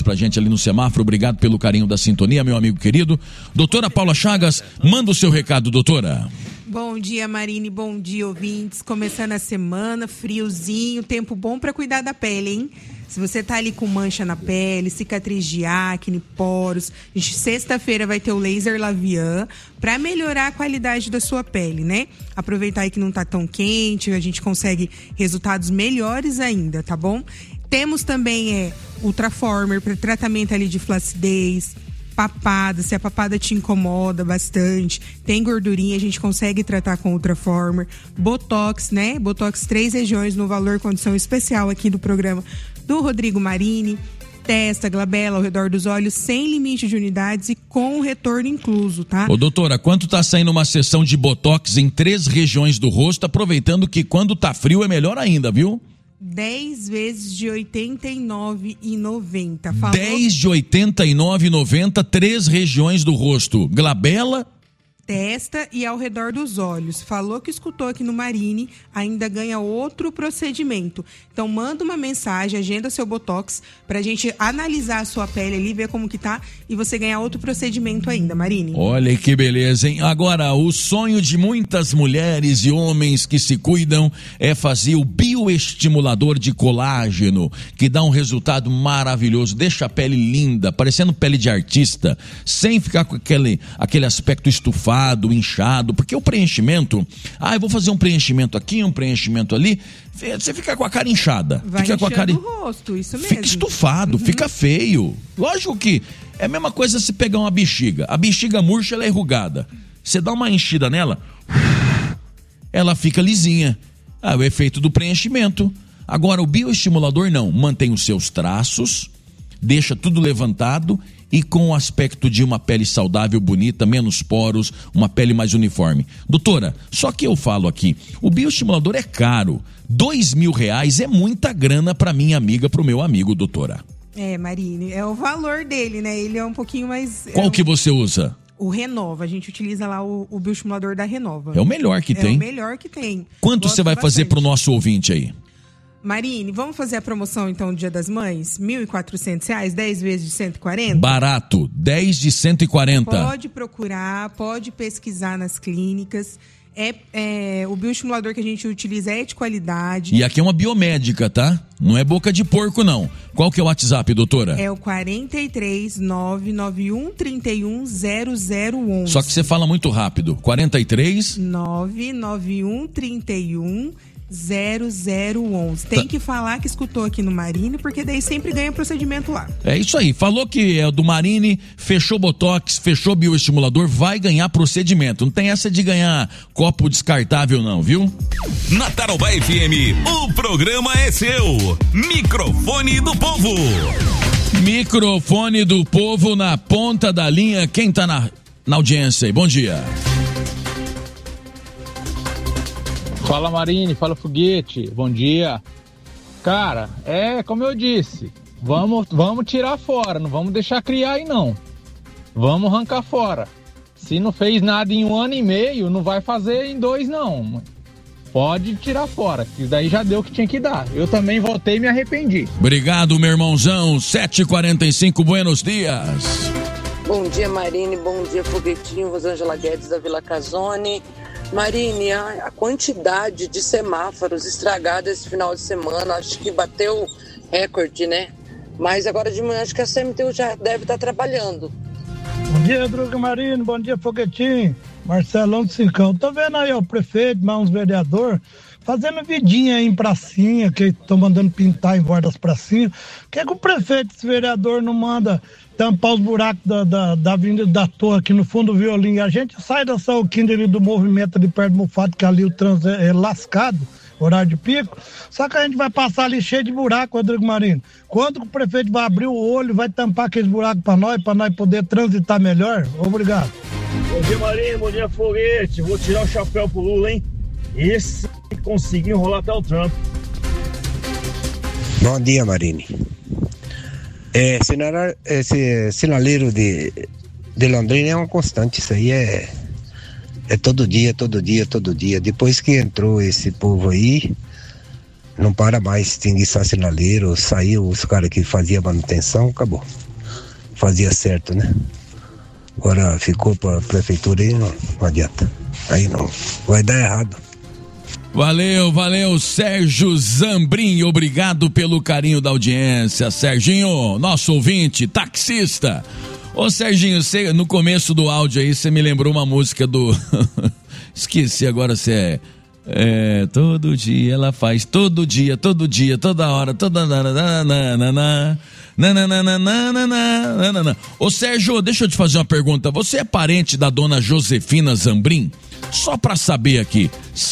pra gente ali no semáforo. Obrigado pelo carinho da sintonia, meu amigo querido. Doutora Paula Chagas, manda o seu recado, doutora. Bom dia, Marine, bom dia, ouvintes. Começando a semana, friozinho, tempo bom para cuidar da pele, hein? Se você tá ali com mancha na pele, cicatriz de acne, poros, sexta-feira vai ter o laser Lavian para melhorar a qualidade da sua pele, né? Aproveitar aí que não tá tão quente, a gente consegue resultados melhores ainda, tá bom? Temos também Ultraformer para tratamento ali de flacidez, papada, se a papada te incomoda bastante, tem gordurinha, a gente consegue tratar com Ultraformer. Botox, né? Botox 3 regiões no valor condição especial aqui do programa do Rodrigo Marini. Testa, glabela ao redor dos olhos, sem limite de unidades e com o retorno incluso, tá? Ô doutora, quanto tá saindo uma sessão de Botox em 3 regiões do rosto, aproveitando que quando tá frio é melhor ainda, viu? 10 vezes de R$ 89,90. 10 de R$ 89,90, 3 regiões do rosto. Glabela, testa e ao redor dos olhos. Falou que escutou aqui no Marine, ainda ganha outro procedimento. Então manda uma mensagem, agenda seu Botox pra gente analisar a sua pele ali, ver como que tá e você ganhar outro procedimento ainda, Marine. Olha que beleza, hein? Agora, o sonho de muitas mulheres e homens que se cuidam é fazer o bioestimulador de colágeno, que dá um resultado maravilhoso, deixa a pele linda, parecendo pele de artista, sem ficar com aquele aspecto estufado, inchado, porque o preenchimento, eu vou fazer um preenchimento aqui, um preenchimento ali, você fica com a cara inchada. Vai fica com a cara o rosto, isso mesmo. Fica estufado, fica feio. Lógico que é a mesma coisa se pegar uma bexiga. A bexiga murcha, ela é enrugada. Você dá uma enchida nela, ela fica lisinha. É o efeito do preenchimento. Agora, o bioestimulador não. Mantém os seus traços, deixa tudo levantado e com o aspecto de uma pele saudável, bonita, menos poros, uma pele mais uniforme. Doutora, só que eu falo aqui, o bioestimulador é caro. R$2.000 é muita grana para minha amiga, pro meu amigo, doutora. Marine, é o valor dele, né? Ele é um pouquinho mais... Qual que você usa? O Renova, a gente utiliza lá o bioestimulador da Renova. É o melhor que tem. É o melhor que tem. Quanto você vai fazer pro nosso ouvinte aí? Marine, vamos fazer a promoção então do Dia das Mães? R$1.400, 10 vezes de 140? Barato, 10 de 140. Pode procurar, pode pesquisar nas clínicas. O bioestimulador que a gente utiliza é de qualidade. E aqui é uma biomédica, tá? Não é boca de porco, não. Qual que é o WhatsApp, doutora? É o 43 991 31 0011. Só que você fala muito rápido. 43 991 31 0011. Tem que falar que escutou aqui no Marine, porque daí sempre ganha procedimento lá. É isso aí. Falou que é do Marine, fechou Botox, fechou bioestimulador, vai ganhar procedimento. Não tem essa de ganhar copo descartável não, viu? Na Tarobá FM, o programa é seu. Microfone do Povo. Microfone do Povo na ponta da linha. Quem tá na audiência aí? Bom dia. Fala Marine, fala Foguete, bom dia. Cara, como eu disse, vamos tirar fora, não vamos deixar criar aí não. Vamos arrancar fora. Se não fez nada em 1 ano e meio, não vai fazer em 2 não. Pode tirar fora, que daí já deu o que tinha que dar. Eu também voltei e me arrependi. Obrigado, meu irmãozão, 7h45, buenos dias. Bom dia, Marine, bom dia, Foguetinho, Rosângela Guedes da Vila Casone. Marine, a quantidade de semáforos estragados esse final de semana, acho que bateu recorde, né? Mas agora de manhã acho que a CMTU já deve estar trabalhando. Bom dia, Druga Marino, bom dia, Foguetinho, Marcelão do Cincão. Tô vendo aí o prefeito, mais uns vereadores, fazendo vidinha aí em pracinha, que estão mandando pintar em volta das pracinhas. Por que o prefeito, esse vereador, não manda tampar os buracos da Avenida da Torre aqui no fundo do Violim? A gente sai da Sauquinha ali do movimento ali perto do Mufato, que ali o trânsito é lascado, horário de pico, só que a gente vai passar ali cheio de buraco, Rodrigo Marino. Quando que o prefeito vai abrir o olho, vai tampar aqueles buracos para nós poder transitar melhor? Obrigado. Bom dia, Marino, bom dia, Foguete. Vou tirar o chapéu pro Lula, hein? Esse conseguiu enrolar até o Trump. Bom dia, Marine. Esse sinaleiro de Londrina é uma constante, isso aí é todo dia. Depois que entrou esse povo aí, não para mais extinguiçar sinaleiro, saiu os caras que faziam manutenção, acabou. Fazia certo, né? Agora ficou para a prefeitura e não adianta. Aí não, vai dar errado. Valeu, Sérgio Zambrin, obrigado pelo carinho da audiência, Serginho, nosso ouvinte, taxista. Ô Serginho, você, no começo do áudio aí, você me lembrou uma música do... Esqueci agora se é... todo dia ela faz, todo dia, toda hora, toda... Ô Sérgio, deixa eu te fazer uma pergunta. Você é parente da dona Josefina Zambrin? Só pra saber aqui,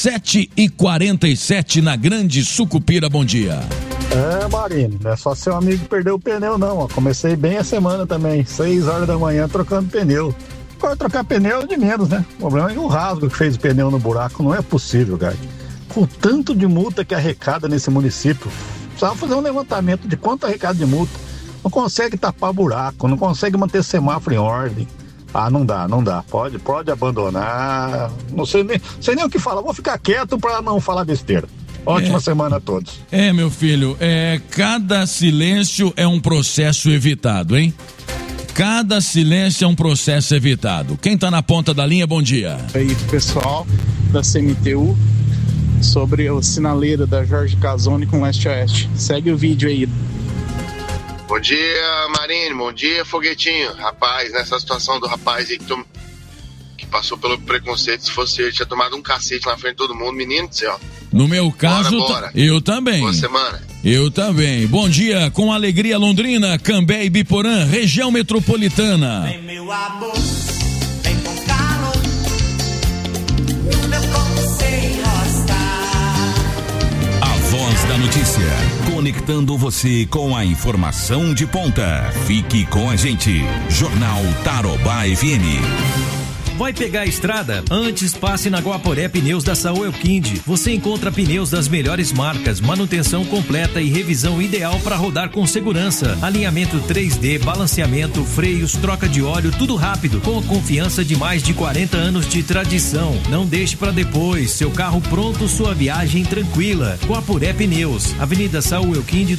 7h47 na Grande Sucupira, bom dia. Marinho, não é só seu amigo perder o pneu não, ó. Comecei bem a semana também, 6 horas da manhã trocando pneu. Agora trocar pneu é de menos, né? O problema é o rasgo que fez o pneu no buraco, não é possível, cara. Com o tanto de multa que arrecada nesse município, precisava fazer um levantamento de quanto arrecada de multa. Não consegue tapar buraco, não consegue manter semáforo em ordem. Não dá. Pode abandonar. Não sei nem o que falar. Vou ficar quieto para não falar besteira. Ótima semana a todos. Meu filho, cada silêncio é um processo evitado, hein? Cada silêncio é um processo evitado. Quem tá na ponta da linha, bom dia. Aí, pessoal da CMTU, sobre o sinaleiro da Jorge Casoni com leste-oeste. Segue o vídeo aí. Bom dia, Marinho. Bom dia, Foguetinho. Rapaz, nessa situação do rapaz aí que passou pelo preconceito, se fosse ele, tinha tomado um cacete na frente de todo mundo. Menino do céu. No meu caso, bora. Eu também. Boa semana. Eu também. Bom dia, com alegria Londrina, Cambé e Biporã, região metropolitana. Vem meu amor, vem com calor, no meu corpo sem rostar. A voz da notícia, conectando você com a informação de ponta. Fique com a gente. Jornal Tarobá FM. Vai pegar a estrada? Antes passe na Guaporé Pneus da Saúl Elquinde. Você encontra pneus das melhores marcas, manutenção completa e revisão ideal para rodar com segurança. Alinhamento 3D, balanceamento, freios, troca de óleo, tudo rápido, com a confiança de mais de 40 anos de tradição. Não deixe para depois, seu carro pronto, sua viagem tranquila. Guaporé Pneus, Avenida Saúl Elquinde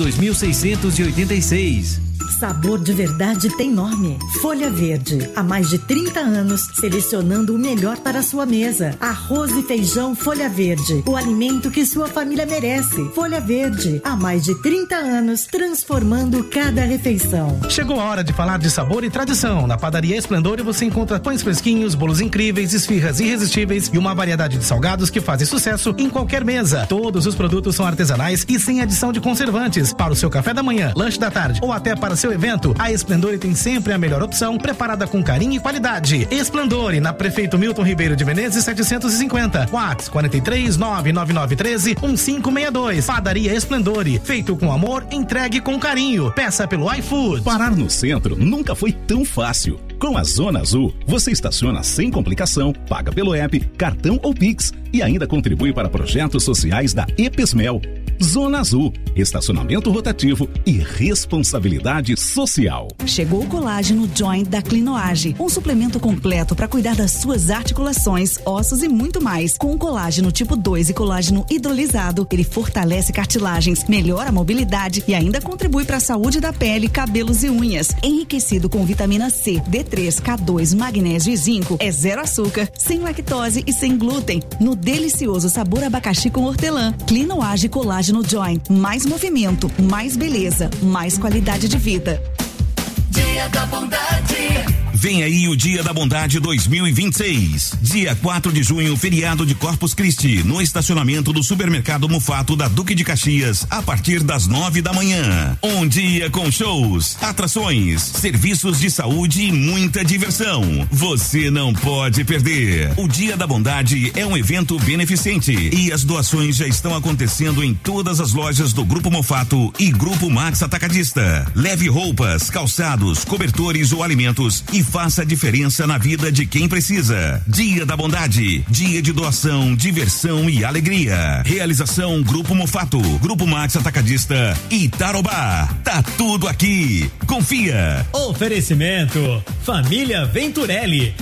2686. Sabor de verdade tem nome. Folha Verde. Há mais de 30 anos, selecionando o melhor para a sua mesa. Arroz e feijão Folha Verde. O alimento que sua família merece. Folha Verde. Há mais de 30 anos, transformando cada refeição. Chegou a hora de falar de sabor e tradição. Na Padaria Esplendor você encontra pães fresquinhos, bolos incríveis, esfirras irresistíveis e uma variedade de salgados que fazem sucesso em qualquer mesa. Todos os produtos são artesanais e sem adição de conservantes. Para o seu café da manhã, lanche da tarde ou até para seu evento, a Esplendore tem sempre a melhor opção, preparada com carinho e qualidade. Esplendore, na Prefeito Milton Ribeiro de Menezes 750, WhatsApp 43 99913 1562. Padaria Esplendore, feito com amor, entregue com carinho. Peça pelo iFood. Parar no centro nunca foi tão fácil. Com a Zona Azul, você estaciona sem complicação, paga pelo app, cartão ou Pix e ainda contribui para projetos sociais da Epesmel. Zona Azul, estacionamento rotativo e responsabilidade social. Chegou o colágeno Joint da Clinoage, um suplemento completo para cuidar das suas articulações, ossos e muito mais. Com colágeno tipo 2 e colágeno hidrolisado, ele fortalece cartilagens, melhora a mobilidade e ainda contribui para a saúde da pele, cabelos e unhas. Enriquecido com vitamina C, D3, K2, magnésio e zinco, é zero açúcar, sem lactose e sem glúten. No delicioso sabor abacaxi com hortelã. Clinoage Colágeno Joint, mais movimento, mais beleza, mais qualidade de vida. Dia da Bondade. Vem aí o Dia da Bondade 2026. Dia 4 de junho, feriado de Corpus Christi, no estacionamento do Supermercado Mufato da Duque de Caxias, a partir das 9 da manhã. Um dia com shows, atrações, serviços de saúde e muita diversão. Você não pode perder. O Dia da Bondade é um evento beneficente e as doações já estão acontecendo em todas as lojas do Grupo Mufato e Grupo Max Atacadista. Leve roupas, calçados, cobertores ou alimentos e faça a diferença na vida de quem precisa. Dia da Bondade, dia de doação, diversão e alegria. Realização Grupo Mufato, Grupo Max Atacadista e Tarobá. Tá tudo aqui. Confia. Oferecimento Família Venturelli,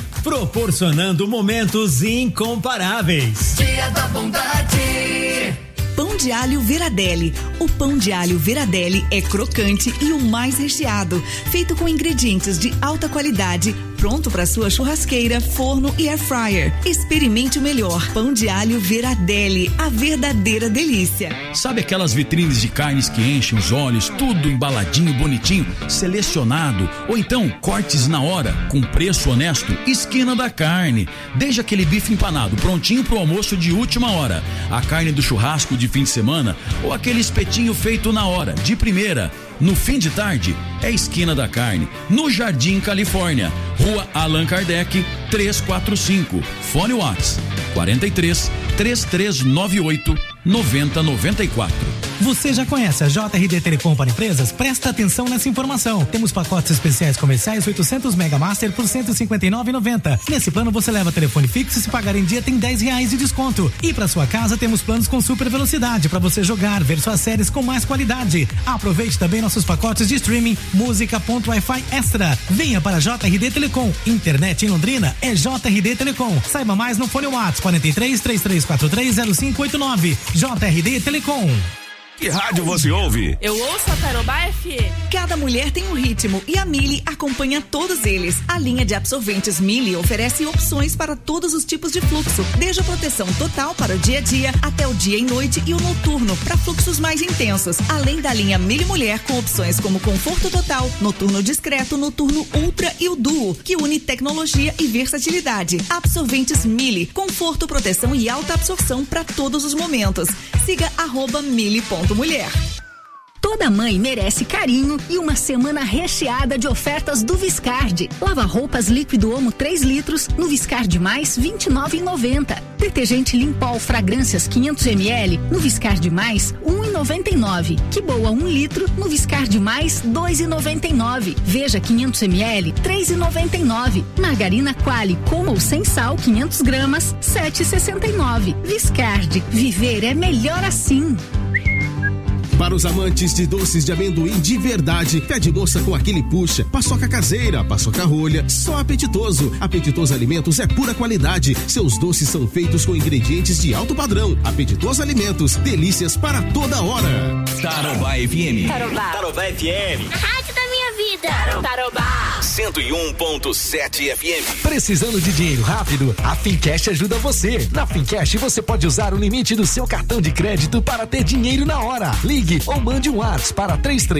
proporcionando momentos incomparáveis. Dia da Bondade. Pão de alho Veradelli. O pão de alho Veradelli é crocante e o mais recheado, feito com ingredientes de alta qualidade, pronto para sua churrasqueira, forno e air fryer. Experimente o melhor pão de alho Veradelli, a verdadeira delícia. Sabe aquelas vitrines de carnes que enchem os olhos, tudo embaladinho, bonitinho, selecionado, ou então cortes na hora, com preço honesto? Esquina da Carne. Desde aquele bife empanado, prontinho pro almoço de última hora, a carne do churrasco de fim de semana, ou aquele espetinho feito na hora, de primeira. No fim de tarde, é Esquina da Carne, no Jardim Califórnia, Rua Allan Kardec, 345. Fone Whats 43 3398 9094. Você já conhece a JRD Telecom para empresas? Presta atenção nessa informação. Temos pacotes especiais comerciais 800 Mega Master por R$ 159,90. Nesse plano você leva telefone fixo e se pagar em dia tem R$10 de desconto. E para sua casa temos planos com super velocidade para você jogar, ver suas séries com mais qualidade. Aproveite também nossos pacotes de streaming, música, ponto Wi-Fi extra. Venha para a JRD Telecom. Internet em Londrina é JRD Telecom. Saiba mais no fone Whats 43 3343 0589. JRD Telecom. Que rádio você ouve? Eu ouço a Tarobá FM. Cada mulher tem um ritmo e a Mili acompanha todos eles. A linha de absorventes Mili oferece opções para todos os tipos de fluxo, desde a proteção total para o dia a dia até o dia e noite e o noturno para fluxos mais intensos. Além da linha Mili Mulher com opções como conforto total, noturno discreto, noturno ultra e o duo, que une tecnologia e versatilidade. Absorventes Mili, conforto, proteção e alta absorção para todos os momentos. Siga @mili.mulher. Toda mãe merece carinho e uma semana recheada de ofertas do Viscard. Lava-roupas líquido Omo 3 litros no Viscard Mais R$ 29,90. Detergente Limpol Fragrâncias 500 ml no Viscard Mais R$ 1,99. Que boa 1 litro no Viscard Mais R$ 2,99. Veja 500 ml R$ 3,99. Margarina Qualy com ou sem sal 500 gramas R$ 7,69. Viscard, viver é melhor assim. Para os amantes de doces de amendoim de verdade, pé de moça com aquele puxa, paçoca caseira, paçoca rolha, só Apetitoso. Apetitoso Alimentos é pura qualidade. Seus doces são feitos com ingredientes de alto padrão. Apetitoso Alimentos, delícias para toda hora. Tarobá FM. Tarobá FM. A rádio da minha vida. Tarobá. 101.7 FM. Precisando de dinheiro rápido? A Fincash ajuda você. Na Fincash você pode usar o limite do seu cartão de crédito para ter dinheiro na hora. Ligue ou mande um WhatsApp para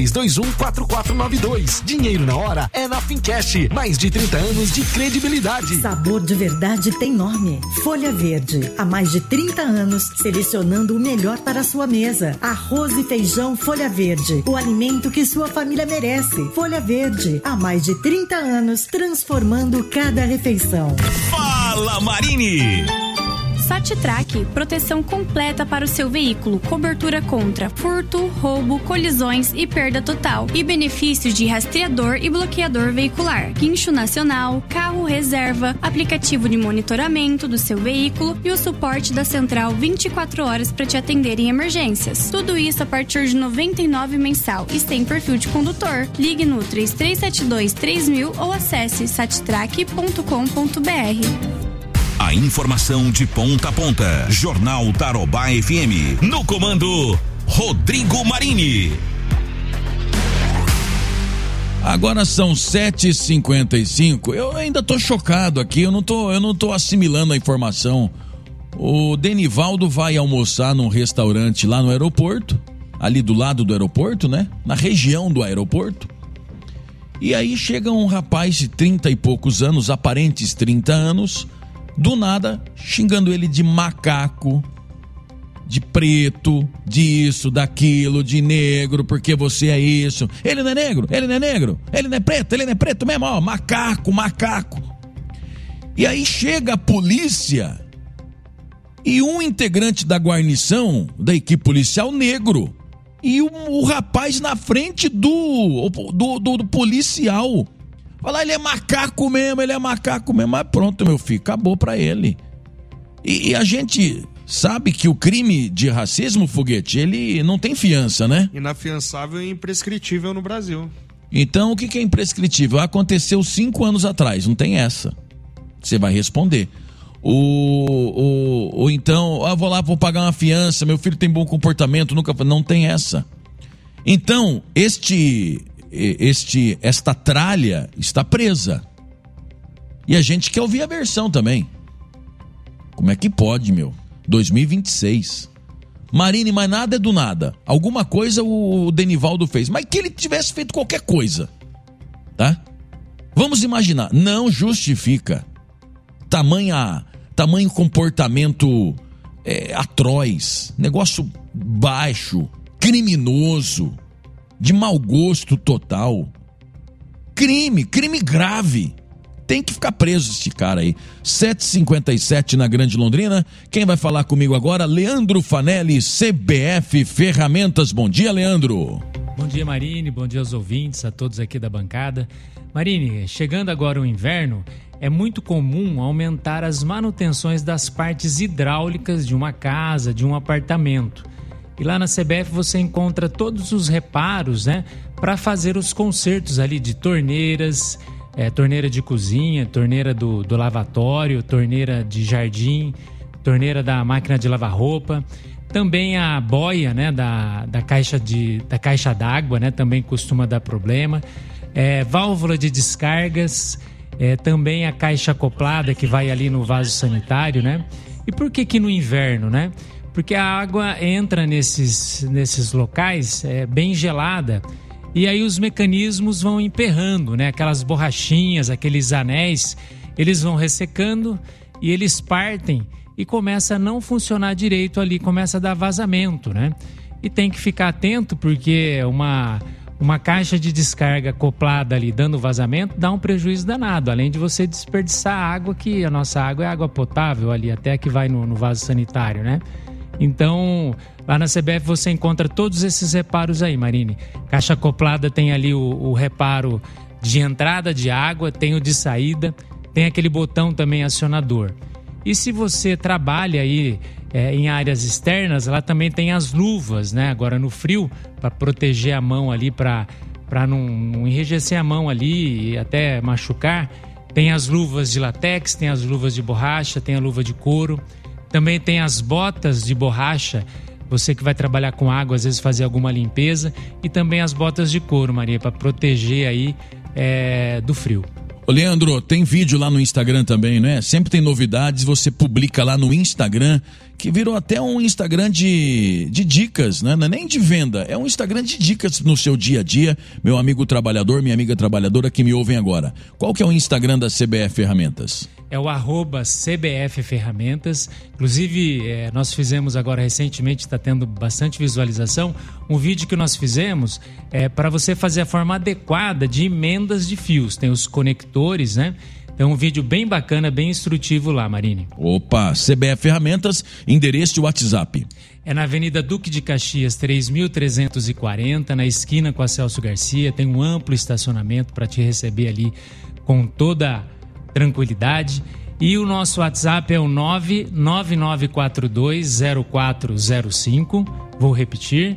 3321-4492. Dinheiro na hora é na Fincash. Mais de 30 anos de credibilidade. Sabor de verdade tem nome. Folha Verde. Há mais de 30 anos, selecionando o melhor para a sua mesa. Arroz e feijão Folha Verde. O alimento que sua família merece. Folha Verde. Há mais de 30 anos, transformando cada refeição. Fala, Marine! Sat-Track, proteção completa para o seu veículo, cobertura contra furto, roubo, colisões e perda total. E benefícios de rastreador e bloqueador veicular, guincho nacional, carro reserva, aplicativo de monitoramento do seu veículo e o suporte da central 24 horas para te atender em emergências. Tudo isso a partir de R$ 99 mensal e sem perfil de condutor. Ligue no 3372-3000 ou acesse sattrack.com.br. A informação de ponta a ponta. Jornal Tarobá FM. No comando, Rodrigo Marini. Agora são 7h55. Eu ainda tô chocado aqui. Eu não tô assimilando a informação. O Denivaldo vai almoçar num restaurante lá no aeroporto. Ali do lado do aeroporto, né? Na região do aeroporto. E aí chega um rapaz de 30 e poucos anos, aparentes 30 anos, do nada, xingando ele de macaco, de preto, de isso, daquilo, de negro, porque você é isso. Ele não é negro, ele não é negro, ele não é preto mesmo, ó, macaco. E aí chega a polícia e um integrante da guarnição, da equipe policial, negro, e o rapaz na frente do policial. Fala, ele é macaco mesmo, mas pronto, meu filho, acabou pra ele. E a gente sabe que o crime de racismo, Foguete, ele não tem fiança, né? Inafiançável e imprescritível no Brasil. Então, o que é imprescritível? Aconteceu 5 anos atrás, não tem essa. Você vai responder. Ou então, vou lá, vou pagar uma fiança, meu filho tem bom comportamento, não tem essa. Então, esta tralha está presa. E a gente quer ouvir a versão também. Como é que pode, meu? 2026. Marine, mas nada é do nada. Alguma coisa o Denivaldo fez. Mas que ele tivesse feito qualquer coisa. Tá? Vamos imaginar. Não justifica. Tamanho comportamento atroz. Negócio baixo. Criminoso. De mau gosto total. Crime grave. Tem que ficar preso esse cara aí. 7h57 na Grande Londrina. Quem vai falar comigo agora? Leandro Fanelli, CBF Ferramentas. Bom dia, Leandro. Bom dia, Marine. Bom dia aos ouvintes, a todos aqui da bancada. Marine, chegando agora o inverno, é muito comum aumentar as manutenções das partes hidráulicas de uma casa, de um apartamento. E lá na CBF você encontra todos os reparos, né, para fazer os consertos ali de torneiras, torneira de cozinha, torneira do lavatório, torneira de jardim, torneira da máquina de lavar roupa, também a boia, né, da caixa d'água, né, também costuma dar problema, válvula de descargas, também a caixa acoplada que vai ali no vaso sanitário, né? E por que no inverno, né? Porque a água entra nesses locais bem gelada. E aí os mecanismos vão emperrando, né? Aquelas borrachinhas, aqueles anéis, eles vão ressecando e eles partem e começa a não funcionar direito ali, começa a dar vazamento, né? E tem que ficar atento porque uma caixa de descarga acoplada ali dando vazamento dá um prejuízo danado, além de você desperdiçar água, que a nossa água é água potável ali, até que vai no vaso sanitário, né? Então, lá na CBF você encontra todos esses reparos aí, Marine. Caixa acoplada tem ali o reparo de entrada de água, tem o de saída, tem aquele botão também acionador. E se você trabalha aí em áreas externas, lá também tem as luvas, né? Agora no frio, para proteger a mão ali, para não enrijecer a mão ali e até machucar. Tem as luvas de látex, tem as luvas de borracha, tem a luva de couro. Também tem as botas de borracha, você que vai trabalhar com água, às vezes fazer alguma limpeza. E também as botas de couro, Maria, para proteger aí do frio. Ô Leandro, tem vídeo lá no Instagram também, né? Sempre tem novidades, você publica lá no Instagram, que virou até um Instagram de dicas, né? Não é nem de venda, é um Instagram de dicas no seu dia a dia. Meu amigo trabalhador, minha amiga trabalhadora que me ouvem agora. Qual que é o Instagram da CBF Ferramentas? É o @CBF Ferramentas. Inclusive, nós fizemos agora recentemente, está tendo bastante visualização, um vídeo que nós fizemos para você fazer a forma adequada de emendas de fios. Tem os conectores, né? É um vídeo bem bacana, bem instrutivo lá, Marine. Opa, CBF Ferramentas, endereço e WhatsApp. É na Avenida Duque de Caxias, 3340, na esquina com a Celso Garcia. Tem um amplo estacionamento para te receber ali com toda tranquilidade. E o nosso WhatsApp é o 999420405. Vou repetir,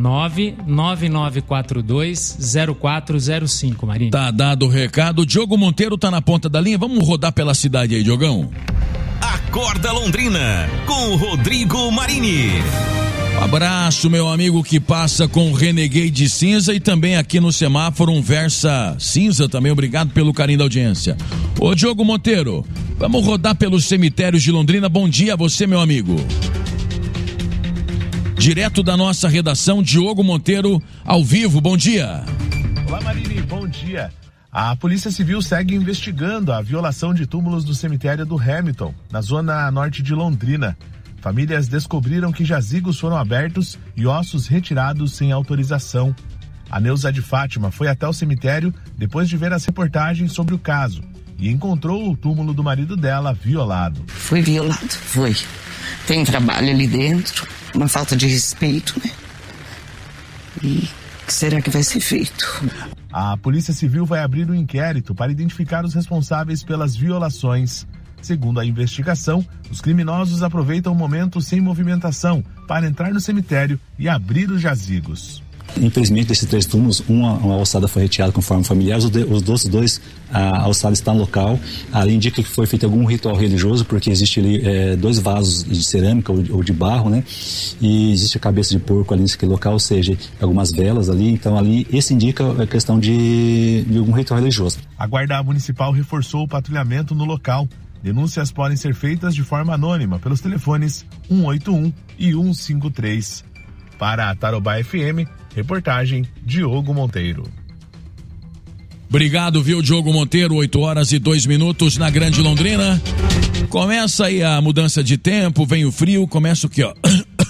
999420405, Marine. Tá dado o recado. Diogo Monteiro tá na ponta da linha. Vamos rodar pela cidade aí, Diogão. Acorda Londrina, com o Rodrigo Marini. Abraço, meu amigo que passa com o Renegade cinza e também aqui no semáforo um Versa cinza também. Obrigado pelo carinho da audiência. Ô Diogo Monteiro, vamos rodar pelos cemitérios de Londrina. Bom dia a você, meu amigo. Direto da nossa redação, Diogo Monteiro, ao vivo. Bom dia. Olá, Marini, bom dia. A Polícia Civil segue investigando a violação de túmulos do cemitério do Hamilton, na zona norte de Londrina. Famílias descobriram que jazigos foram abertos e ossos retirados sem autorização. A Neuza de Fátima foi até o cemitério depois de ver as reportagens sobre o caso e encontrou o túmulo do marido dela violado. Foi violado, foi. Tem trabalho ali dentro, uma falta de respeito, né? E o que será que vai ser feito? A Polícia Civil vai abrir um inquérito para identificar os responsáveis pelas violações. Segundo a investigação, os criminosos aproveitam o momento sem movimentação para entrar no cemitério e abrir os jazigos. Infelizmente, desses 3 túmulos, uma alçada foi retirada conforme familiares, os outros 2, a alçada está no local. Ali indica que foi feito algum ritual religioso, porque existe ali 2 vasos de cerâmica ou de barro, né? E existe a cabeça de porco ali nesse local, ou seja, algumas velas ali. Então ali, esse indica a questão de algum ritual religioso. A Guarda Municipal reforçou o patrulhamento no local. Denúncias podem ser feitas de forma anônima pelos telefones 181 e 153. Para a Tarobá FM, reportagem Diogo Monteiro. Obrigado, viu, Diogo Monteiro, 8h02 na Grande Londrina. Começa aí a mudança de tempo, vem o frio, começa o quê, ó?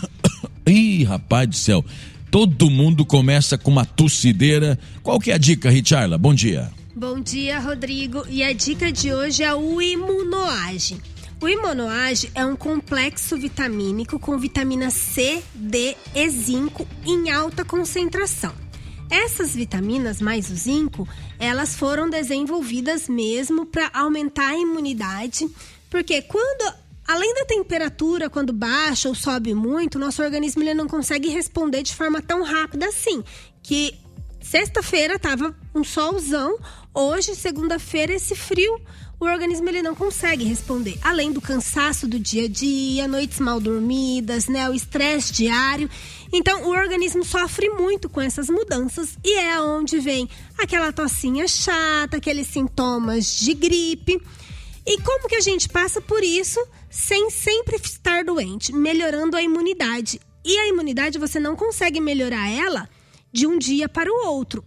Ih, rapaz do céu, todo mundo começa com uma tossideira. Qual que é a dica, Richarla? Bom dia. Bom dia, Rodrigo. E a dica de hoje é o Imunoage. O Imunoage é um complexo vitamínico com vitamina C, D e zinco em alta concentração. Essas vitaminas mais o zinco, elas foram desenvolvidas mesmo para aumentar a imunidade, porque além da temperatura, quando baixa ou sobe muito, nosso organismo ele não consegue responder de forma tão rápida assim, que sexta-feira estava um solzão, hoje, segunda-feira, esse frio, o organismo ele não consegue responder. Além do cansaço do dia a dia, noites mal dormidas, né, o estresse diário. Então, o organismo sofre muito com essas mudanças e é onde vem aquela tossinha chata, aqueles sintomas de gripe. E como que a gente passa por isso sem sempre estar doente? Melhorando a imunidade. E a imunidade você não consegue melhorar ela de um dia para o outro.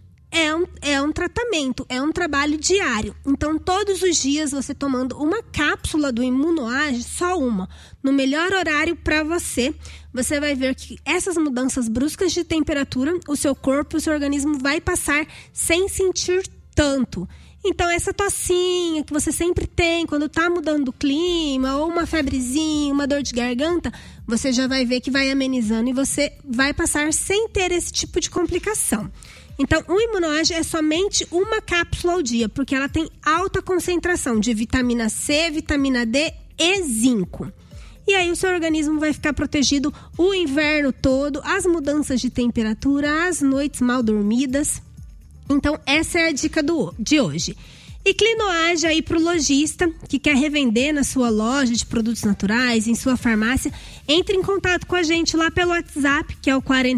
É um tratamento, é um trabalho diário. Então, todos os dias você tomando uma cápsula do Imunoage, só uma, no melhor horário para você, você vai ver que essas mudanças bruscas de temperatura, o seu corpo, o seu organismo vai passar sem sentir tanto. Então, essa tossinha que você sempre tem quando tá mudando o clima, ou uma febrezinha, uma dor de garganta, você já vai ver que vai amenizando e você vai passar sem ter esse tipo de complicação. Então, o Imunoage é somente uma cápsula ao dia, porque ela tem alta concentração de vitamina C, vitamina D e zinco. E aí o seu organismo vai ficar protegido o inverno todo, as mudanças de temperatura, as noites mal dormidas. Então, essa é a dica de hoje. E Clinoage aí para o lojista que quer revender na sua loja de produtos naturais, em sua farmácia, entre em contato com a gente lá pelo WhatsApp, que é o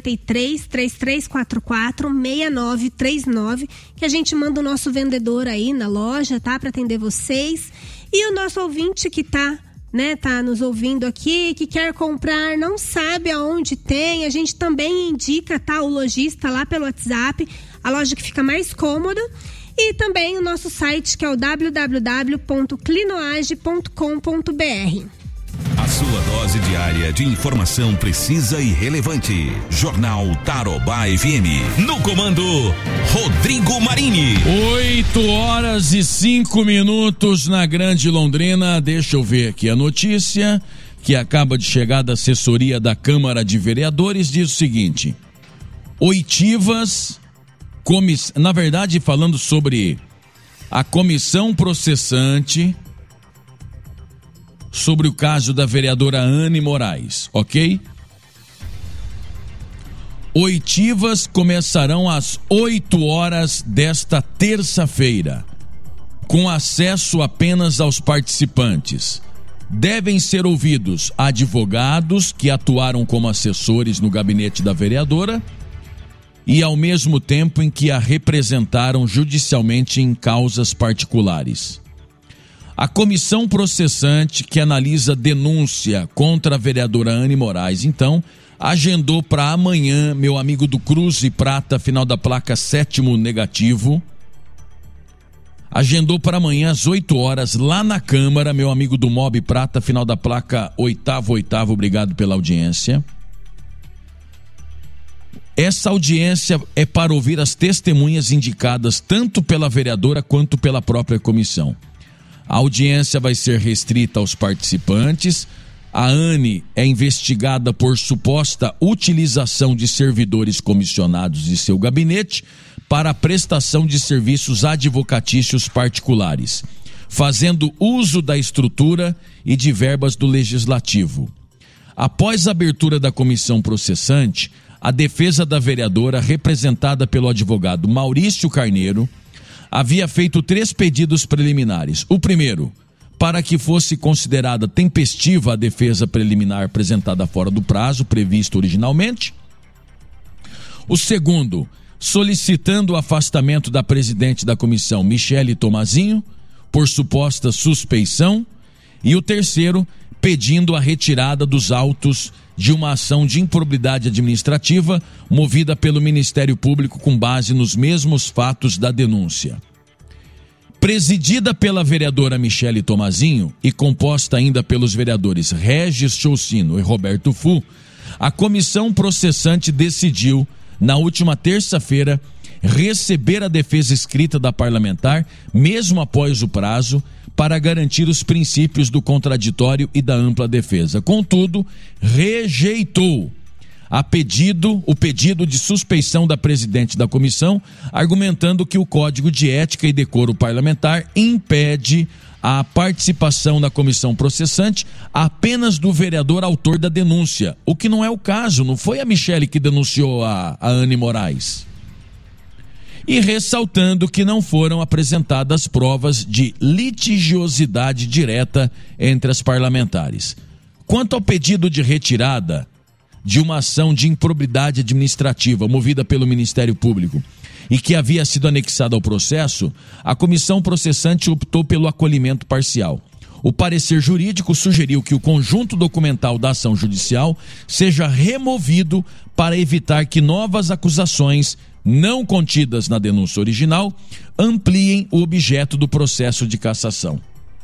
43 3344 6939, que a gente manda o nosso vendedor aí na loja, tá? Para atender vocês. E o nosso ouvinte que tá nos ouvindo aqui, que quer comprar, não sabe aonde tem, a gente também indica, tá? O lojista lá pelo WhatsApp, a loja que fica mais cômoda. E também o nosso site, que é o www.clinoage.com.br. A sua dose diária de informação precisa e relevante. Jornal Tarobá FM. No comando, Rodrigo Marini. 8h05 na Grande Londrina. Deixa eu ver aqui a notícia que acaba de chegar da assessoria da Câmara de Vereadores. Diz o seguinte: oitivas... Na verdade, falando sobre a comissão processante sobre o caso da vereadora Anne Moraes, ok? Oitivas começarão às 8 horas desta terça-feira, com acesso apenas aos participantes. Devem ser ouvidos advogados que atuaram como assessores no gabinete da vereadora e ao mesmo tempo em que a representaram judicialmente em causas particulares. A comissão processante que analisa denúncia contra a vereadora Anne Moraes, então, agendou para amanhã, meu amigo do Cruz e Prata, final da placa 7º negativo, agendou para amanhã às 8 horas lá na Câmara, meu amigo do Mob Prata, final da placa 8º, obrigado pela audiência. Essa audiência é para ouvir as testemunhas indicadas tanto pela vereadora quanto pela própria comissão. A audiência vai ser restrita aos participantes. A Anne é investigada por suposta utilização de servidores comissionados de seu gabinete para a prestação de serviços advocatícios particulares, fazendo uso da estrutura e de verbas do Legislativo. Após a abertura da comissão processante, a defesa da vereadora, representada pelo advogado Maurício Carneiro, havia feito 3 pedidos preliminares. O primeiro, para que fosse considerada tempestiva a defesa preliminar apresentada fora do prazo previsto originalmente. O segundo, solicitando o afastamento da presidente da comissão, Michele Tomazinho, por suposta suspeição. E o terceiro, pedindo a retirada dos autos de uma ação de improbidade administrativa movida pelo Ministério Público com base nos mesmos fatos da denúncia. Presidida pela vereadora Michele Tomazinho e composta ainda pelos vereadores Regis Choucino e Roberto Fu, a comissão processante decidiu, na última terça-feira, receber a defesa escrita da parlamentar, mesmo após o prazo, para garantir os princípios do contraditório e da ampla defesa. Contudo, rejeitou o pedido de suspeição da presidente da comissão, argumentando que o Código de Ética e Decoro Parlamentar impede a participação na comissão processante apenas do vereador autor da denúncia, o que não é o caso. Não foi a Michele que denunciou a Anne Moraes. E ressaltando que não foram apresentadas provas de litigiosidade direta entre as parlamentares. Quanto ao pedido de retirada de uma ação de improbidade administrativa movida pelo Ministério Público e que havia sido anexada ao processo, a comissão processante optou pelo acolhimento parcial. O parecer jurídico sugeriu que o conjunto documental da ação judicial seja removido para evitar que novas acusações não contidas na denúncia original ampliem o objeto do processo de cassação.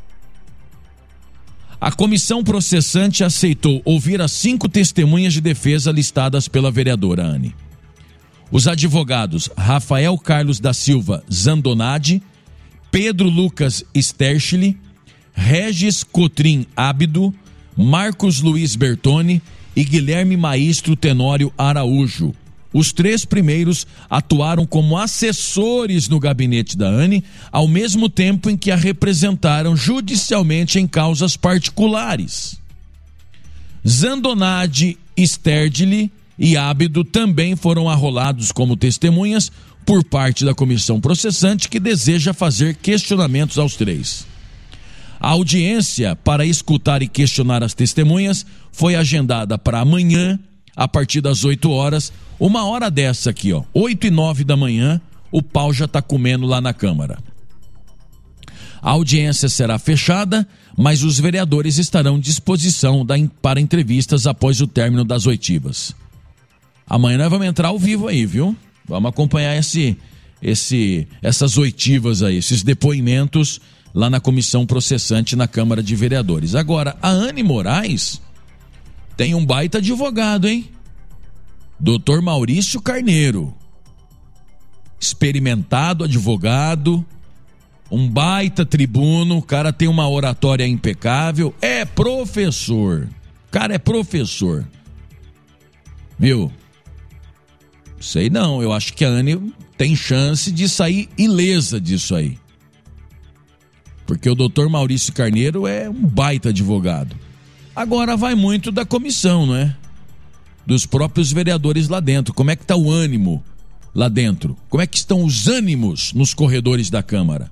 A comissão processante aceitou ouvir as 5 testemunhas de defesa listadas pela vereadora Anne. Os advogados Rafael Carlos da Silva Zandonade, Pedro Lucas Sterchli, Regis Cotrim Ábido, Marcos Luiz Bertoni e Guilherme Maestro Tenório Araújo. Os 3 primeiros atuaram como assessores no gabinete da Anne, ao mesmo tempo em que a representaram judicialmente em causas particulares. Zandonade, Sterdli e Ábido também foram arrolados como testemunhas por parte da comissão processante, que deseja fazer questionamentos aos 3. A audiência para escutar e questionar as testemunhas foi agendada para amanhã, a partir das 8 horas, uma hora dessa aqui, 8h09 da manhã, o pau já está comendo lá na Câmara. A audiência será fechada, mas os vereadores estarão à disposição para entrevistas após o término das oitivas. Amanhã nós vamos entrar ao vivo aí, viu? Vamos acompanhar essas oitivas aí, esses depoimentos lá na comissão processante na Câmara de Vereadores. Agora, a Anne Moraes tem um baita advogado, hein? Dr. Maurício Carneiro. Experimentado advogado, um baita tribuno, o cara tem uma oratória impecável, é professor. O cara é professor. Viu? Sei não, eu acho que a Anne tem chance de sair ilesa disso aí. Porque o Dr. Maurício Carneiro é um baita advogado. Agora vai muito da comissão, não é? Dos próprios vereadores lá dentro. Como é que está o ânimo lá dentro? Como é que estão os ânimos nos corredores da Câmara?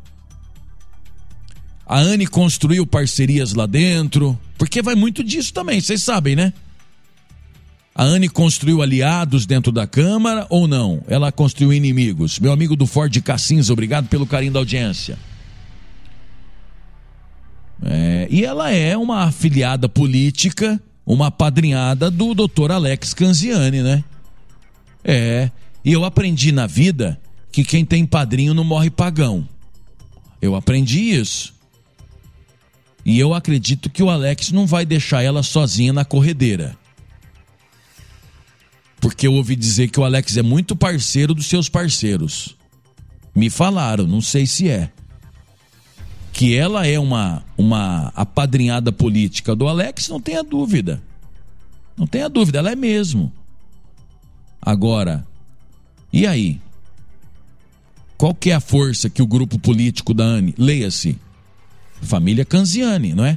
A Anne construiu parcerias lá dentro, porque vai muito disso também, vocês sabem, né? A Anne construiu aliados dentro da Câmara ou não? Ela construiu inimigos? Meu amigo do Ford Cassins, obrigado pelo carinho da audiência. E ela é uma afiliada política, uma apadrinhada do Dr. Alex Canziani, né? E eu aprendi na vida que quem tem padrinho não morre pagão. Eu aprendi isso. E eu acredito que o Alex não vai deixar ela sozinha na corredeira. Porque eu ouvi dizer que o Alex é muito parceiro dos seus parceiros. Me falaram, não sei se é. Que ela é uma apadrinhada política do Alex, não tenha dúvida. Não tenha dúvida, ela é mesmo. Agora, e aí? Qual que é a força que o grupo político da Anne, leia-se, família Canziani, não é?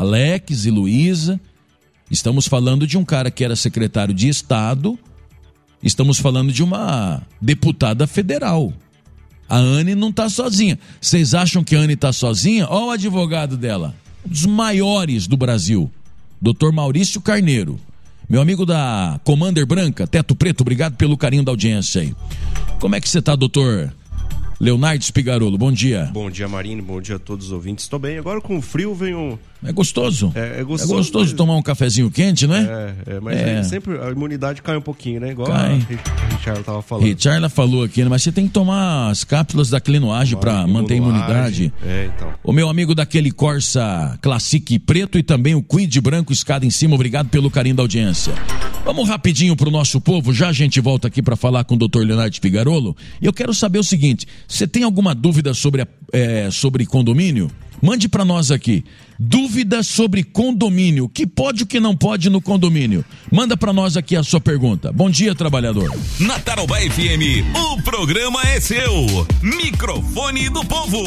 Alex e Luísa, estamos falando de um cara que era secretário de Estado Estamos falando de uma deputada federal. A Anne não está sozinha. Vocês acham que a Anne está sozinha? Olha o advogado dela, um dos maiores do Brasil, Dr. Maurício Carneiro, meu amigo da Commander Branca, Teto Preto. Obrigado pelo carinho da audiência aí. Como é que você está, doutor Leonardo Spigarolo? Bom dia. Bom dia, Marino. Bom dia a todos os ouvintes. Estou bem. Agora com o frio venho... É gostoso. É gostoso. É gostoso mas... tomar um cafezinho quente, né? Mas sempre a imunidade cai um pouquinho, né? Igual cai. A Richard estava falando. Richard falou aqui, né? Mas você tem que tomar as cápsulas da Clinoage para manter a imunidade. Então. O meu amigo daquele Corsa Classic preto e também o Quid branco, escada em cima. Obrigado pelo carinho da audiência. Vamos rapidinho pro nosso povo. Já a gente volta aqui para falar com o Dr. Leonardo Spigarolo. E eu quero saber o seguinte: você tem alguma dúvida sobre condomínio? Mande para nós aqui. Dúvidas sobre condomínio. O que pode e o que não pode no condomínio? Manda para nós aqui a sua pergunta. Bom dia, trabalhador. Na Tarobá FM, o programa é seu. Microfone do povo.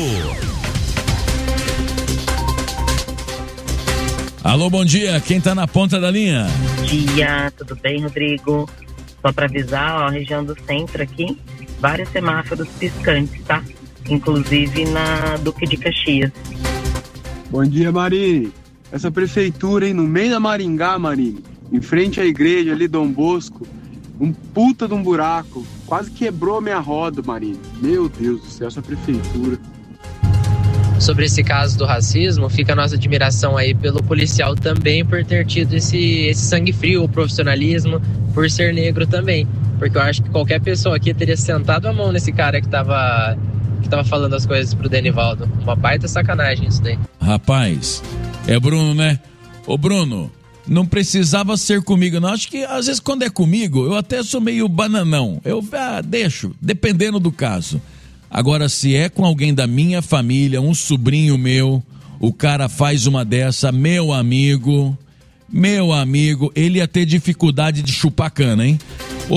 Alô, bom dia. Quem tá na ponta da linha? Bom dia, tudo bem, Rodrigo? Só para avisar, ó, a região do centro aqui, vários semáforos piscantes, tá? Inclusive na Duque de Caxias. Bom dia, Marine. Essa prefeitura aí no meio da Maringá, Marine, em frente à igreja ali, Dom Bosco, um puta de um buraco, quase quebrou minha roda, Marine. Meu Deus do céu, essa prefeitura. Sobre esse caso do racismo, fica a nossa admiração aí pelo policial também por ter tido esse sangue frio, o profissionalismo, por ser negro também. Porque eu acho que qualquer pessoa aqui teria sentado a mão nesse cara que tava falando as coisas pro Denivaldo. Uma baita sacanagem isso daí. Rapaz, é Bruno, né? Ô Bruno, não precisava ser comigo, não. Acho que às vezes quando é comigo, eu até sou meio bananão. Eu deixo, dependendo do caso. Agora, se é com alguém da minha família, um sobrinho meu, o cara faz uma dessa, meu amigo, ele ia ter dificuldade de chupar cana, hein?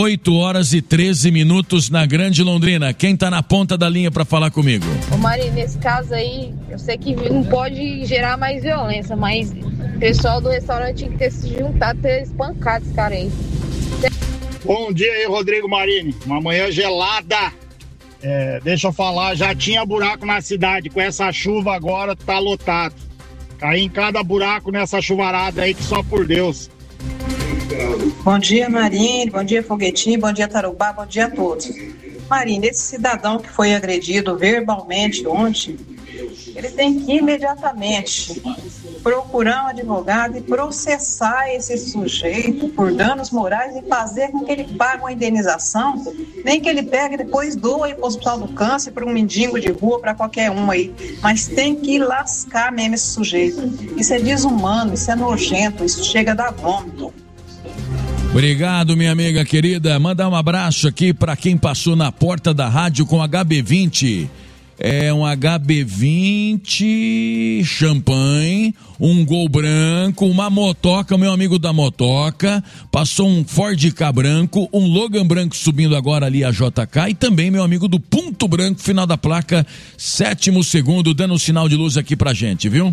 8h13 na Grande Londrina. Quem tá na ponta da linha pra falar comigo? Ô Mari, nesse caso aí, eu sei que não pode gerar mais violência, mas o pessoal do restaurante tinha que ter se juntado, ter espancado esse cara aí. Bom dia aí, Rodrigo Marini. Uma manhã gelada. Deixa eu falar, já tinha buraco na cidade. Com essa chuva agora tá lotado. Caí em cada buraco nessa chuvarada aí que só por Deus. Bom dia, Marine, bom dia, Foguetinho, bom dia, Tarubá, bom dia a todos. Marine, esse cidadão que foi agredido verbalmente ontem, ele tem que imediatamente procurar um advogado e processar esse sujeito por danos morais e fazer com que ele pague uma indenização, nem que ele pegue e depois doe para o Hospital do Câncer, para um mendigo de rua, para qualquer um aí, mas tem que lascar mesmo esse sujeito. Isso é desumano, isso é nojento, isso chega a dar vômito. Obrigado, minha amiga querida. Mandar um abraço aqui para quem passou na porta da rádio com HB20. É um HB20 champanhe, um Gol branco, uma motoca, meu amigo da motoca, passou um Ford Ka branco, um Logan branco subindo agora ali a JK e também meu amigo do Ponto Branco, final da placa, 7º, dando um sinal de luz aqui pra gente, viu?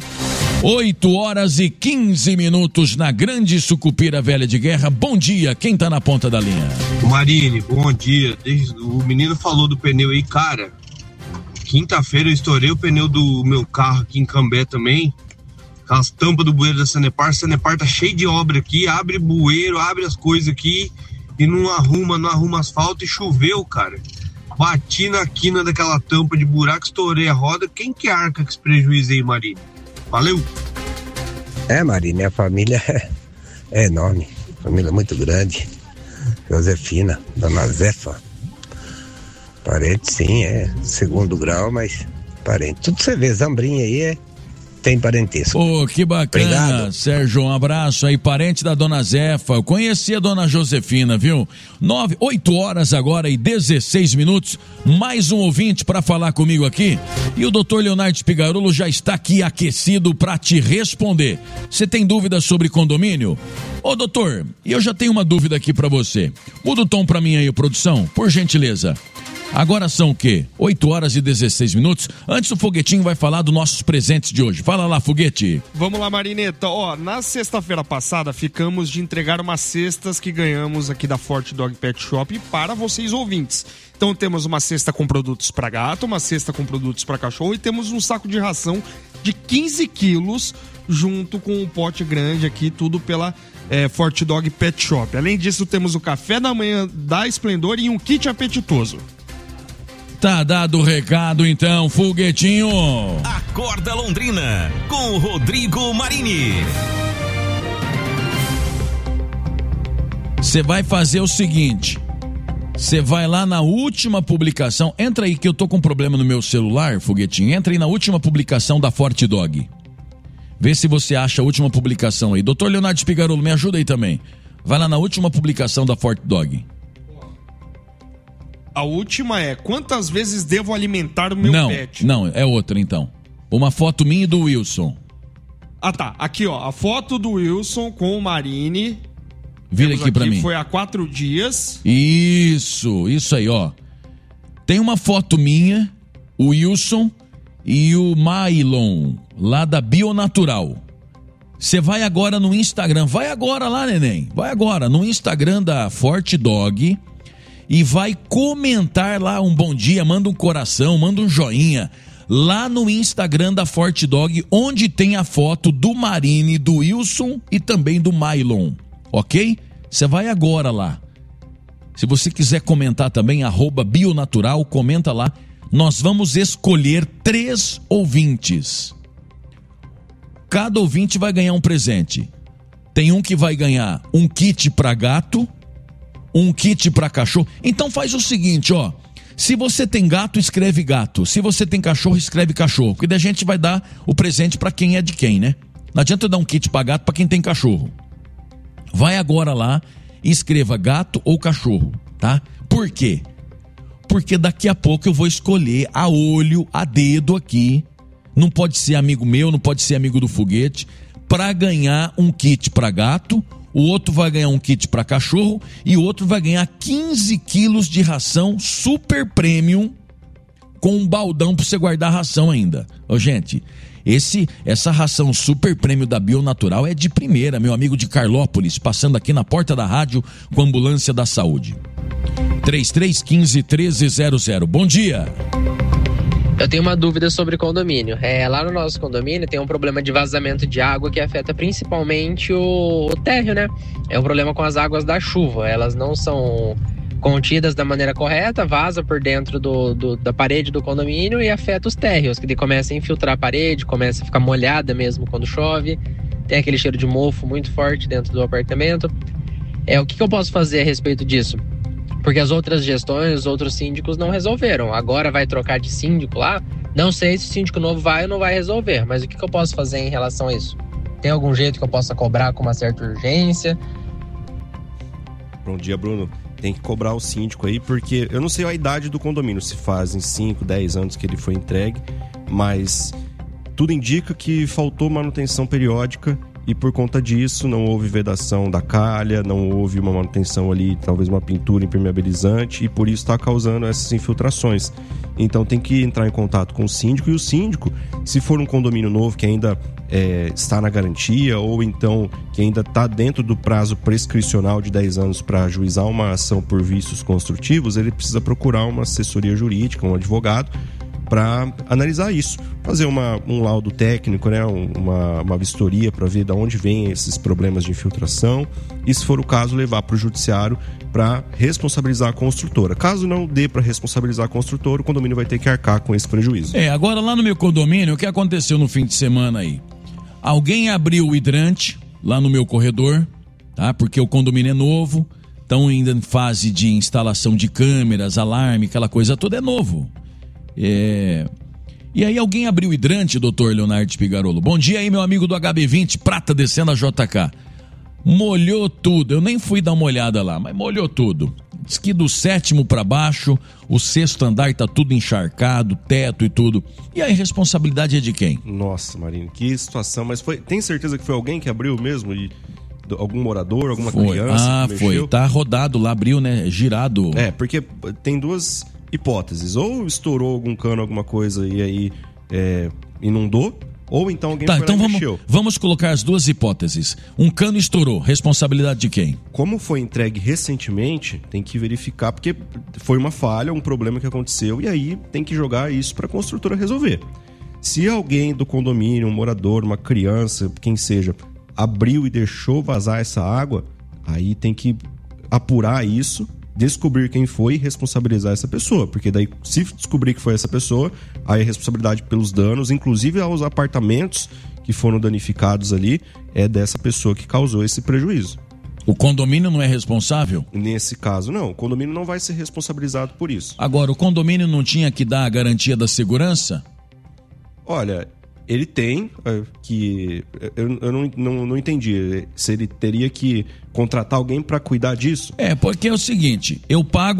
8h15 na Grande Sucupira Velha de Guerra. Bom dia, quem tá na ponta da linha? Marine, bom dia. O menino falou do pneu aí, cara. Quinta-feira eu estourei o pneu do meu carro aqui em Cambé também. As tampas do bueiro da Sanepar. A Sanepar tá cheio de obra aqui. Abre bueiro, abre as coisas aqui e não arruma asfalto e choveu, cara. Bati na quina daquela tampa de buraco, estourei a roda. Quem que arca com esse prejuízo aí, Marine? Valeu! Marine, a família é enorme. Família muito grande. Josefina, Dona Zefa. Parente, sim, segundo grau, mas parente. Tudo você vê, Zambrinha aí tem parentesco. Que bacana, obrigado. Sérgio, um abraço aí, parente da Dona Zefa. Eu conheci a Dona Josefina, viu? 8h agora e 16 minutos. Mais um ouvinte para falar comigo aqui. E o doutor Leonardo Spigarolo já está aqui aquecido para te responder. Você tem dúvidas sobre condomínio? Ô doutor, eu já tenho uma dúvida aqui para você. Muda o tom para mim aí, produção, por gentileza. Agora são o quê? 8 horas e 16 minutos. Antes o Foguetinho vai falar dos nossos presentes de hoje. Fala lá, Foguete. Vamos lá, Marineta. Na sexta-feira passada ficamos de entregar umas cestas que ganhamos aqui da Forte Dog Pet Shop para vocês ouvintes. Então temos uma cesta com produtos para gato, uma cesta com produtos para cachorro e temos um saco de ração de 15 quilos junto com um pote grande aqui, tudo pela Forte Dog Pet Shop. Além disso, temos o café da manhã da Esplendor e um kit apetitoso. Tá dado o recado então, Foguetinho. Acorda Londrina, com o Rodrigo Marini. Você vai fazer o seguinte, você vai lá na última publicação, entra aí que eu tô com problema no meu celular, Foguetinho, entra aí na última publicação da Forte Dog. Vê se você acha a última publicação aí. Dr. Leonardo Spigarolo, me ajuda aí também. Vai lá na última publicação da Forte Dog. A última é: quantas vezes devo alimentar o meu pet? Não, é outra então. Uma foto minha e do Wilson. Ah, tá. Aqui, ó. A foto do Wilson com o Marini. Vira aqui pra mim. Foi há 4 dias. Isso aí, ó. Tem uma foto minha, o Wilson e o Mylon, lá da Bionatural. Você vai agora no Instagram. Vai agora lá, neném. Vai agora no Instagram da Forte Dog. E vai comentar lá um bom dia, manda um coração, manda um joinha. Lá no Instagram da Forte Dog, onde tem a foto do Marini, do Wilson e também do Mylon. Ok? Você vai agora lá. Se você quiser comentar também, @Bionatural, comenta lá. Nós vamos escolher 3 ouvintes. Cada ouvinte vai ganhar um presente. Tem um que vai ganhar um kit para gato, um kit para cachorro. Então faz o seguinte, ó. Se você tem gato, escreve gato. Se você tem cachorro, escreve cachorro. Porque daí a gente vai dar o presente para quem é de quem, né? Não adianta dar um kit para gato para quem tem cachorro. Vai agora lá e escreva gato ou cachorro, tá? Por quê? Porque daqui a pouco eu vou escolher a olho, a dedo aqui. Não pode ser amigo meu, não pode ser amigo do Foguete. Para ganhar um kit para gato, o outro vai ganhar um kit para cachorro e o outro vai ganhar 15 quilos de ração super premium com um baldão para você guardar a ração ainda. Ô, gente, essa ração super premium da Bionatural é de primeira, meu amigo de Carlópolis, passando aqui na porta da rádio com a ambulância da saúde. 3315-1300. Bom dia. Eu tenho uma dúvida sobre condomínio. Lá no nosso condomínio tem um problema de vazamento de água que afeta principalmente o térreo, né? É um problema com as águas da chuva. Elas não são contidas da maneira correta, vaza por dentro da parede do condomínio e afeta os térreos, que começa a infiltrar a parede, começa a ficar molhada mesmo quando chove. Tem aquele cheiro de mofo muito forte dentro do apartamento. O que eu posso fazer a respeito disso? Porque as outras gestões, os outros síndicos não resolveram. Agora vai trocar de síndico lá. Não sei se o síndico novo vai ou não vai resolver. Mas o que eu posso fazer em relação a isso? Tem algum jeito que eu possa cobrar com uma certa urgência? Bom dia, Bruno. Tem que cobrar o síndico aí, porque eu não sei a idade do condomínio, se fazem 5, 10 anos que ele foi entregue, mas tudo indica que faltou manutenção periódica. E por conta disso não houve vedação da calha, não houve uma manutenção ali, talvez uma pintura impermeabilizante, e por isso está causando essas infiltrações. Então tem que entrar em contato com o síndico, e o síndico, se for um condomínio novo que ainda está na garantia, ou então que ainda está dentro do prazo prescricional de 10 anos para ajuizar uma ação por vícios construtivos, ele precisa procurar uma assessoria jurídica, um advogado, para analisar isso, fazer um laudo técnico, né, uma vistoria para ver de onde vêm esses problemas de infiltração e, se for o caso, levar para o judiciário para responsabilizar a construtora. Caso não dê para responsabilizar a construtora, o condomínio vai ter que arcar com esse prejuízo. Agora lá no meu condomínio, o que aconteceu no fim de semana aí? Alguém abriu o hidrante lá no meu corredor, tá? Porque o condomínio é novo, estão ainda em fase de instalação de câmeras, alarme, aquela coisa toda, é novo. E aí alguém abriu o hidrante, doutor Leonardo Spigarolo. Bom dia aí, meu amigo do HB20, prata descendo a JK. Molhou tudo, eu nem fui dar uma olhada lá, mas molhou tudo. Diz que do 7º para baixo, o 6º andar tá tudo encharcado, teto e tudo. E a irresponsabilidade é de quem? Nossa, Marinho, que situação. Mas tem certeza que foi alguém que abriu mesmo? Algum morador, alguma criança? Foi. Tá rodado lá, abriu, né? Girado. Porque tem duas hipóteses. Ou estourou algum cano, alguma coisa e aí inundou, ou então alguém foi lá e mexeu. Vamos colocar as duas hipóteses. Um cano estourou, responsabilidade de quem? Como foi entregue recentemente, tem que verificar, porque foi uma falha, um problema que aconteceu, e aí tem que jogar isso para a construtora resolver. Se alguém do condomínio, um morador, uma criança, quem seja, abriu e deixou vazar essa água, aí tem que apurar isso, descobrir quem foi e responsabilizar essa pessoa, porque daí, se descobrir que foi essa pessoa, aí a responsabilidade pelos danos, inclusive aos apartamentos que foram danificados ali, é dessa pessoa que causou esse prejuízo. O condomínio não é responsável? Nesse caso, não. O condomínio não vai ser responsabilizado por isso. Agora, o condomínio não tinha que dar a garantia da segurança? Olha, ele tem que... Eu não entendi. Se ele teria que contratar alguém para cuidar disso? Porque é o seguinte, eu pago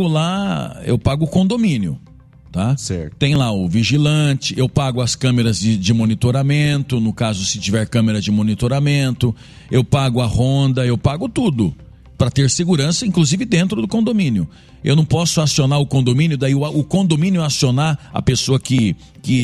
o condomínio, tá? Certo. Tem lá o vigilante, eu pago as câmeras de monitoramento, no caso se tiver câmera de monitoramento, eu pago a ronda, eu pago tudo para ter segurança, inclusive dentro do condomínio. Eu não posso acionar o condomínio, daí o condomínio acionar a pessoa que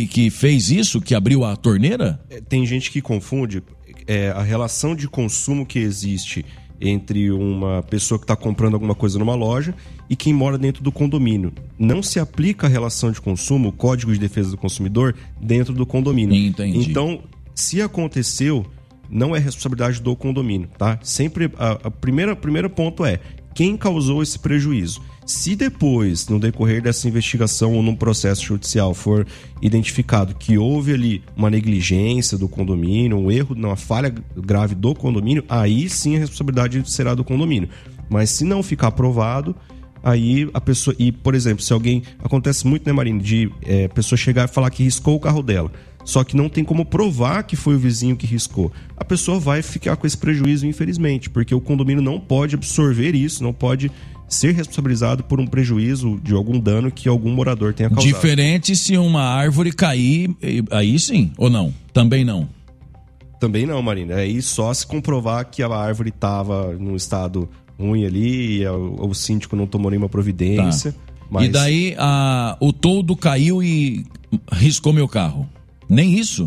fez isso, que abriu a torneira? Tem gente que confunde a relação de consumo que existe entre uma pessoa que está comprando alguma coisa numa loja e quem mora dentro do condomínio. Não se aplica a relação de consumo, o Código de Defesa do Consumidor, dentro do condomínio. Entendi. Então, se aconteceu, não é responsabilidade do condomínio, tá? Sempre primeiro ponto é quem causou esse prejuízo. Se depois, no decorrer dessa investigação ou num processo judicial, for identificado que houve ali uma negligência do condomínio, um erro, uma falha grave do condomínio, aí sim a responsabilidade será do condomínio. Mas se não ficar provado, aí a pessoa... E, por exemplo, se alguém... Acontece muito, né, Marina, de a pessoa chegar e falar que riscou o carro dela, só que não tem como provar que foi o vizinho que riscou. A pessoa vai ficar com esse prejuízo, infelizmente, porque o condomínio não pode absorver isso, não pode ser responsabilizado por um prejuízo de algum dano que algum morador tenha causado. Diferente se uma árvore cair, aí sim, ou não? Também não? Também não, Marina. Aí só se comprovar que a árvore estava num estado ruim ali, o síndico não tomou nenhuma providência. Tá. Mas... E daí o toldo caiu e riscou meu carro? Nem isso?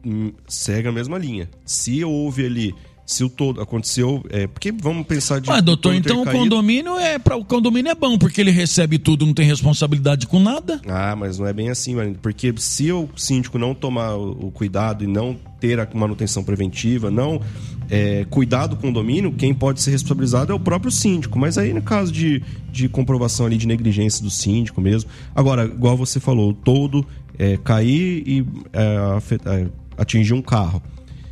Segue a mesma linha. Se houve ali, se o todo aconteceu, porque vamos pensar de... Mas, doutor, então o condomínio o condomínio é bom, porque ele recebe tudo, não tem responsabilidade com nada? Ah, mas não é bem assim, Marina, porque se o síndico não tomar o cuidado e não ter a manutenção preventiva, não cuidar do condomínio, quem pode ser responsabilizado é o próprio síndico. Mas aí no caso de comprovação ali de negligência do síndico mesmo, agora, igual você falou, o toldo cair e atingir um carro.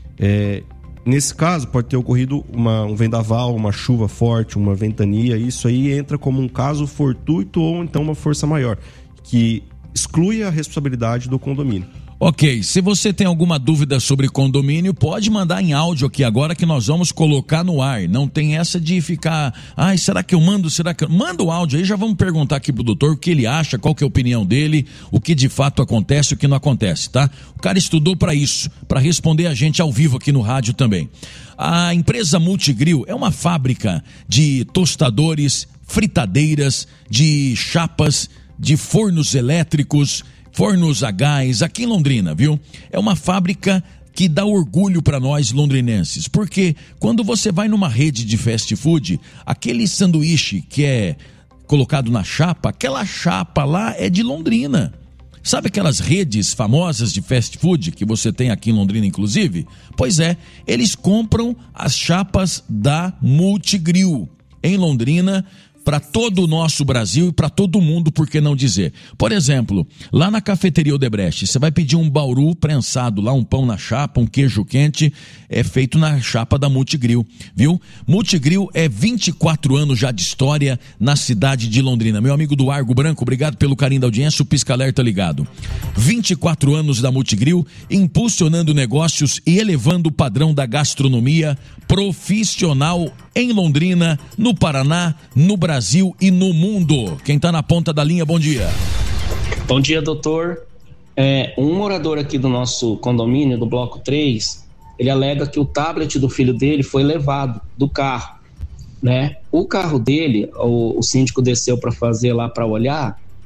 Nesse caso, pode ter ocorrido um vendaval, uma chuva forte, uma ventania. Isso aí entra como um caso fortuito ou então uma força maior, que exclui a responsabilidade do condomínio. Ok, se você tem alguma dúvida sobre condomínio, pode mandar em áudio aqui agora que nós vamos colocar no ar. Não tem essa de ficar, será que eu mando, Manda o áudio aí, já vamos perguntar aqui pro doutor o que ele acha, qual que é a opinião dele, o que de fato acontece e o que não acontece, tá? O cara estudou para isso, para responder a gente ao vivo aqui no rádio também. A empresa Multigril é uma fábrica de tostadores, fritadeiras, de chapas, de fornos elétricos, fornos a gás, aqui em Londrina, viu? É uma fábrica que dá orgulho para nós londrinenses, porque quando você vai numa rede de fast food, aquele sanduíche que é colocado na chapa, aquela chapa lá é de Londrina. Sabe aquelas redes famosas de fast food que você tem aqui em Londrina, inclusive? Pois é, eles compram as chapas da Multigril em Londrina, para todo o nosso Brasil e para todo mundo, por que não dizer? Por exemplo, lá na cafeteria Odebrecht, você vai pedir um bauru prensado lá, um pão na chapa, um queijo quente, é feito na chapa da Multigril, viu? Multigril é 24 anos já de história na cidade de Londrina. Meu amigo do Argo Branco, obrigado pelo carinho da audiência, o Pisca Alerta ligado. 24 anos da Multigril, impulsionando negócios e elevando o padrão da gastronomia profissional em Londrina, no Paraná, no Brasil e no mundo. Quem tá na ponta da linha, bom dia. Bom dia, doutor. Um morador aqui do nosso condomínio, do bloco 3, ele alega que o tablet do filho dele foi levado do carro, né? O carro dele, o síndico desceu para fazer lá para olhar,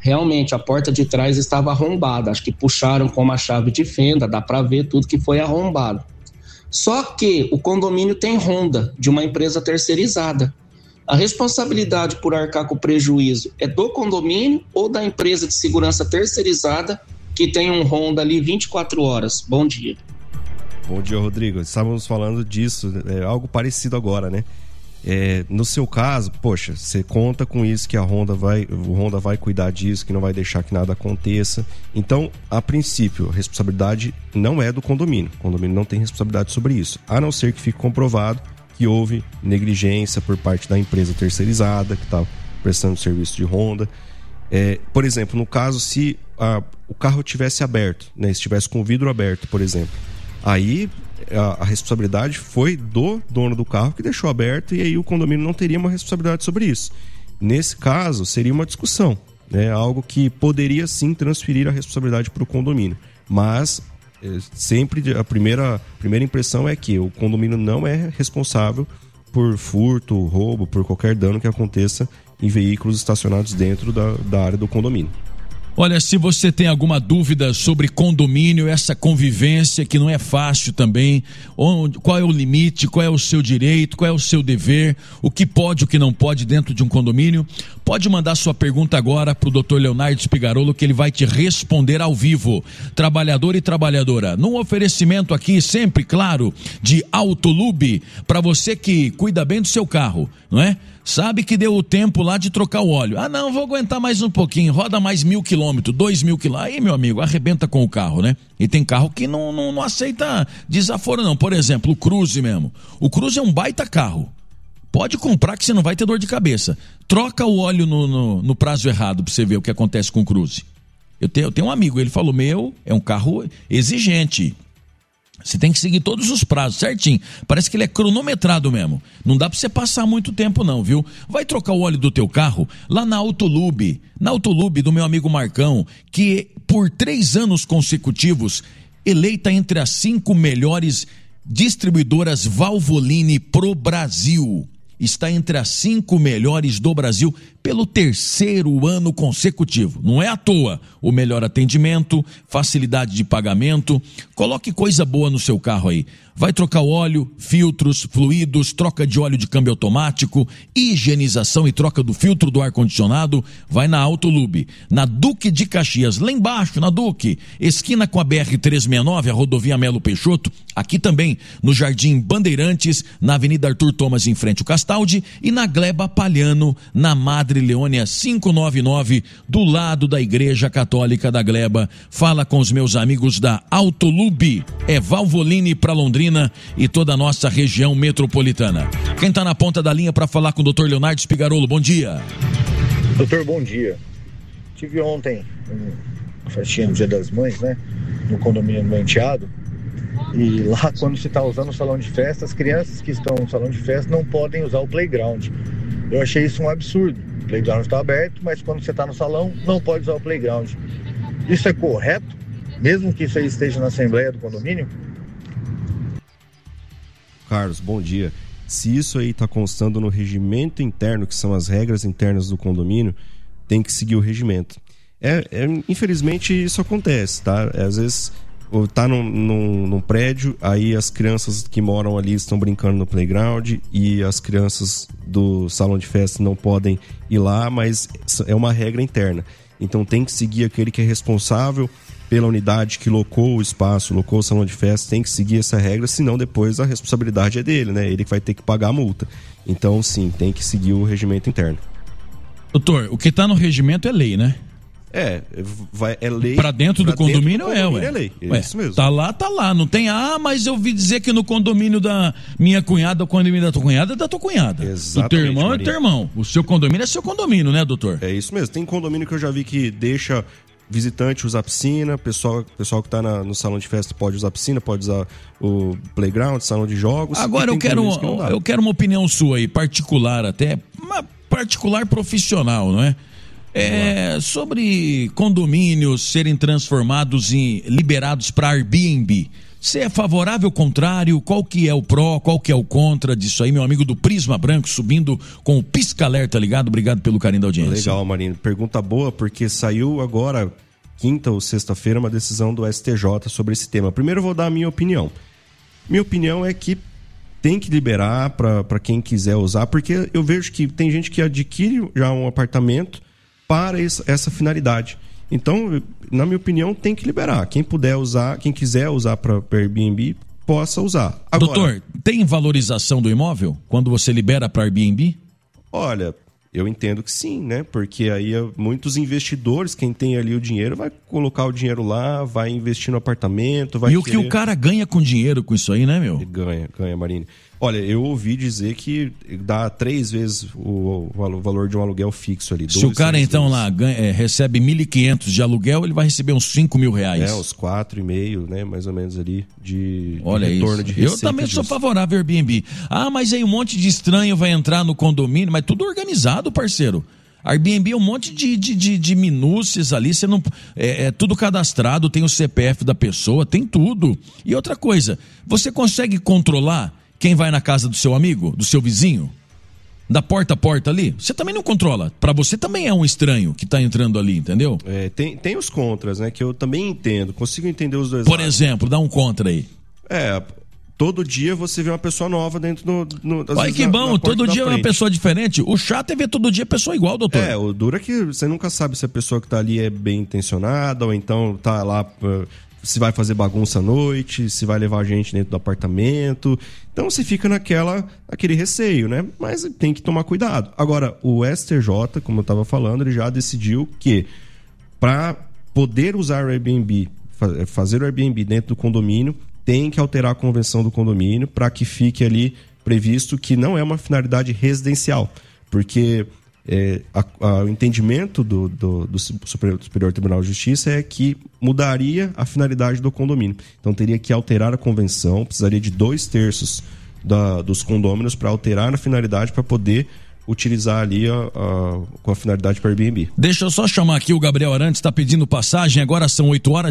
realmente a porta de trás estava arrombada. Acho que puxaram com uma chave de fenda, dá para ver tudo que foi arrombado. Só que o condomínio tem Honda, de uma empresa terceirizada. A responsabilidade por arcar com o prejuízo é do condomínio ou da empresa de segurança terceirizada que tem um Honda ali 24 horas? Bom dia. Bom dia, Rodrigo. Estávamos falando disso, algo parecido agora, né? No seu caso, poxa, você conta com isso, que o Honda vai cuidar disso, que não vai deixar que nada aconteça. Então, a princípio, a responsabilidade não é do condomínio. O condomínio não tem responsabilidade sobre isso, a não ser que fique comprovado que houve negligência por parte da empresa terceirizada que está prestando serviço de Honda. Por exemplo, no caso, se o carro tivesse aberto, né, estivesse com o vidro aberto, por exemplo, aí a responsabilidade foi do dono do carro que deixou aberto, e aí o condomínio não teria uma responsabilidade sobre isso. Nesse caso, seria uma discussão, né? Algo que poderia sim transferir a responsabilidade para o condomínio, mas sempre a primeira impressão é que o condomínio não é responsável por furto, roubo, por qualquer dano que aconteça em veículos estacionados dentro da área do condomínio. Olha, se você tem alguma dúvida sobre condomínio, essa convivência que não é fácil também, qual é o limite, qual é o seu direito, qual é o seu dever, o que pode, o que não pode dentro de um condomínio, pode mandar sua pergunta agora para o Dr. Leonardo Spigarolo, que ele vai te responder ao vivo. Trabalhador e trabalhadora, num oferecimento aqui sempre, claro, de Autolube, para você que cuida bem do seu carro, não é? Sabe que deu o tempo lá de trocar o óleo. Ah, não, vou aguentar mais um pouquinho, roda mais 1.000 quilômetros, 2.000 quilômetros. Aí, meu amigo, arrebenta com o carro, né? E tem carro que não aceita desaforo, não. Por exemplo, o Cruze mesmo. O Cruze é um baita carro. Pode comprar que você não vai ter dor de cabeça. Troca o óleo no prazo errado pra você ver o que acontece com o Cruze. Eu tenho um amigo, ele falou, é um carro exigente. Você tem que seguir todos os prazos certinho. Parece que ele é cronometrado mesmo. Não dá pra você passar muito tempo não, viu? Vai trocar o óleo do teu carro lá na Autolube. Na Autolube do meu amigo Marcão, que por 3 anos consecutivos eleita entre as 5 melhores distribuidoras Valvoline pro Brasil. Está entre as 5 melhores do Brasil pelo 3º ano consecutivo. Não é à toa. O melhor atendimento, facilidade de pagamento. Coloque coisa boa no seu carro aí. Vai trocar óleo, filtros, fluidos, troca de óleo de câmbio automático, higienização e troca do filtro do ar-condicionado. Vai na Autolube, na Duque de Caxias, lá embaixo, na Duque, esquina com a BR-369, a rodovia Melo Peixoto. Aqui também, no Jardim Bandeirantes, na Avenida Arthur Thomas, em frente ao Castaldi, e na Gleba Palhano, na Madre Leônia 599, do lado da Igreja Católica da Gleba. Fala com os meus amigos da Autolube, é Valvoline para Londrina e toda a nossa região metropolitana. Quem está na ponta da linha para falar com o Dr. Leonardo Spigarolo, bom dia. Doutor, bom dia. Tive ontem uma festinha no Dia das Mães, né, no condomínio do meu enteado, e lá quando você está usando o salão de festa, as crianças que estão no salão de festa não podem usar o playground. Eu achei isso um absurdo. O playground está aberto, mas quando você está no salão, não pode usar o playground. Isso é correto? Mesmo que isso aí esteja na assembleia do condomínio? Carlos, bom dia. Se isso aí está constando no regimento interno, que são as regras internas do condomínio, tem que seguir o regimento. Infelizmente isso acontece, tá? Às vezes tá num prédio, aí as crianças que moram ali estão brincando no playground e as crianças do salão de festa não podem ir lá, mas é uma regra interna. Então tem que seguir aquele que é responsável pela unidade que locou o espaço, locou o salão de festa, tem que seguir essa regra, senão depois a responsabilidade é dele, né? Ele que vai ter que pagar a multa. Então sim, tem que seguir o regimento interno. Doutor, o que está no regimento é lei, né? É lei. Pra dentro do condomínio é lei. É isso mesmo. Tá lá. Não tem, mas eu ouvi dizer que no condomínio da minha cunhada, o condomínio da tua cunhada é da tua cunhada. Exatamente. O teu irmão é teu irmão. O seu condomínio é seu condomínio, né, doutor? É isso mesmo. Tem condomínio que eu já vi que deixa visitante usar piscina, pessoal que tá no salão de festa pode usar piscina, pode usar o playground, salão de jogos. Agora eu quero uma opinião sua aí, particular até, uma particular profissional, não é? Sobre condomínios serem transformados liberados para Airbnb. Você é favorável ou contrário? Qual que é o pró, qual que é o contra disso aí? Meu amigo do Prisma Branco subindo com o pisca-alerta ligado. Obrigado pelo carinho da audiência. Legal, Marino. Pergunta boa, porque saiu agora, quinta ou sexta-feira, uma decisão do STJ sobre esse tema. Primeiro eu vou dar a minha opinião. Minha opinião é que tem que liberar para quem quiser usar, porque eu vejo que tem gente que adquire já um apartamento para essa finalidade. Então, na minha opinião, tem que liberar. Quem puder usar, quem quiser usar para Airbnb, possa usar. Agora, doutor, tem valorização do imóvel quando você libera para Airbnb? Olha, eu entendo que sim, né? Porque aí muitos investidores, quem tem ali o dinheiro, vai colocar o dinheiro lá, vai investir no apartamento, vai o que o cara ganha com dinheiro com isso aí, né, meu? Ganha, Marine. Olha, eu ouvi dizer que dá 3 vezes o valor de um aluguel fixo ali. Se o cara então lá recebe 1.500 de aluguel, ele vai receber uns 5 mil reais. Uns 4,5, né? Mais ou menos ali de isso. retorno de receita. Eu também sou favorável ao Airbnb. Ah, mas aí um monte de estranho vai entrar no condomínio, mas tudo organizado, parceiro. Airbnb é um monte de minúcias ali, você não é tudo cadastrado, tem o CPF da pessoa, tem tudo. E outra coisa, você consegue controlar quem vai na casa do seu amigo, do seu vizinho? Da porta a porta ali? Você também não controla. Para você também é um estranho que tá entrando ali, entendeu? Tem os contras, né? Que eu também entendo. Consigo entender os dois lados. Por exemplo, dá um contra aí. Todo dia você vê uma pessoa nova dentro Olha que bom, todo dia é uma pessoa diferente. O chato é ver todo dia pessoa igual, doutor. O duro é que você nunca sabe se a pessoa que tá ali é bem intencionada ou então tá lá... se vai fazer bagunça à noite, se vai levar gente dentro do apartamento. Então você fica aquele receio, né? Mas tem que tomar cuidado. Agora, o STJ, como eu estava falando, ele já decidiu que para poder usar o Airbnb, fazer o Airbnb dentro do condomínio, tem que alterar a convenção do condomínio para que fique ali previsto que não é uma finalidade residencial. Porque... o entendimento do Superior Tribunal de Justiça é que mudaria a finalidade do condomínio. Então teria que alterar a convenção, precisaria de 2/3 dos condôminos para alterar a finalidade para poder utilizar ali com a finalidade para Airbnb. Deixa eu só chamar aqui o Gabriel Arantes, está pedindo passagem, agora são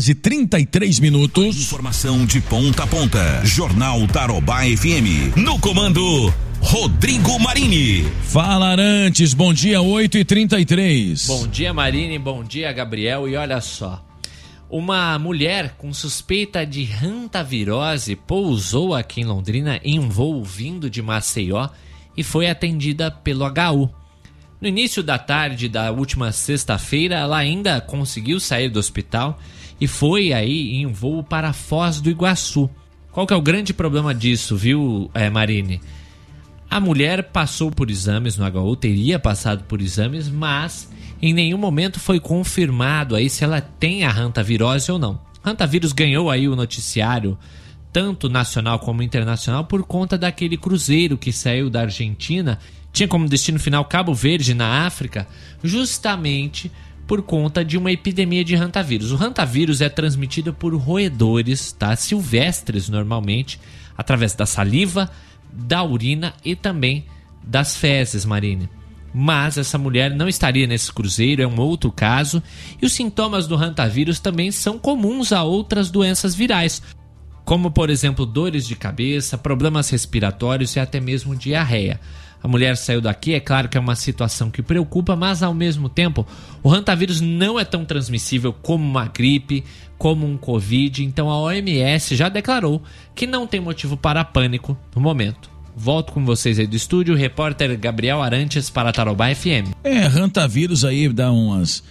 8h33. Informação de ponta a ponta. Jornal Tarobá FM. No comando, Rodrigo Marini. Fala, Arantes, bom dia, 8h33. Bom dia, Marini, bom dia, Gabriel. E olha só, uma mulher com suspeita de hantavirose pousou aqui em Londrina em um voo vindo de Maceió e foi atendida pelo HU. No início da tarde da última sexta-feira, ela ainda conseguiu sair do hospital e foi aí em um voo para Foz do Iguaçu. Qual que é o grande problema disso, viu, Marini? A mulher passou por exames no HU, teria passado por exames, mas em nenhum momento foi confirmado aí se ela tem a hantavirose ou não. Hantavírus ganhou aí o noticiário tanto nacional como internacional por conta daquele cruzeiro que saiu da Argentina, tinha como destino final Cabo Verde, na África, justamente por conta de uma epidemia de hantavírus. O hantavírus é transmitido por roedores, tá? Silvestres normalmente, através da saliva, da urina e também das fezes, Marine. Mas essa mulher não estaria nesse cruzeiro, é um outro caso, e os sintomas do hantavírus também são comuns a outras doenças virais, como por exemplo dores de cabeça, problemas respiratórios e até mesmo diarreia. A mulher saiu daqui, é claro que é uma situação que preocupa, mas ao mesmo tempo o hantavírus não é tão transmissível como uma gripe, como um Covid, então a OMS já declarou que não tem motivo para pânico no momento. Volto com vocês aí do estúdio, o repórter Gabriel Arantes para Tarobá FM. Hantavírus aí dá umas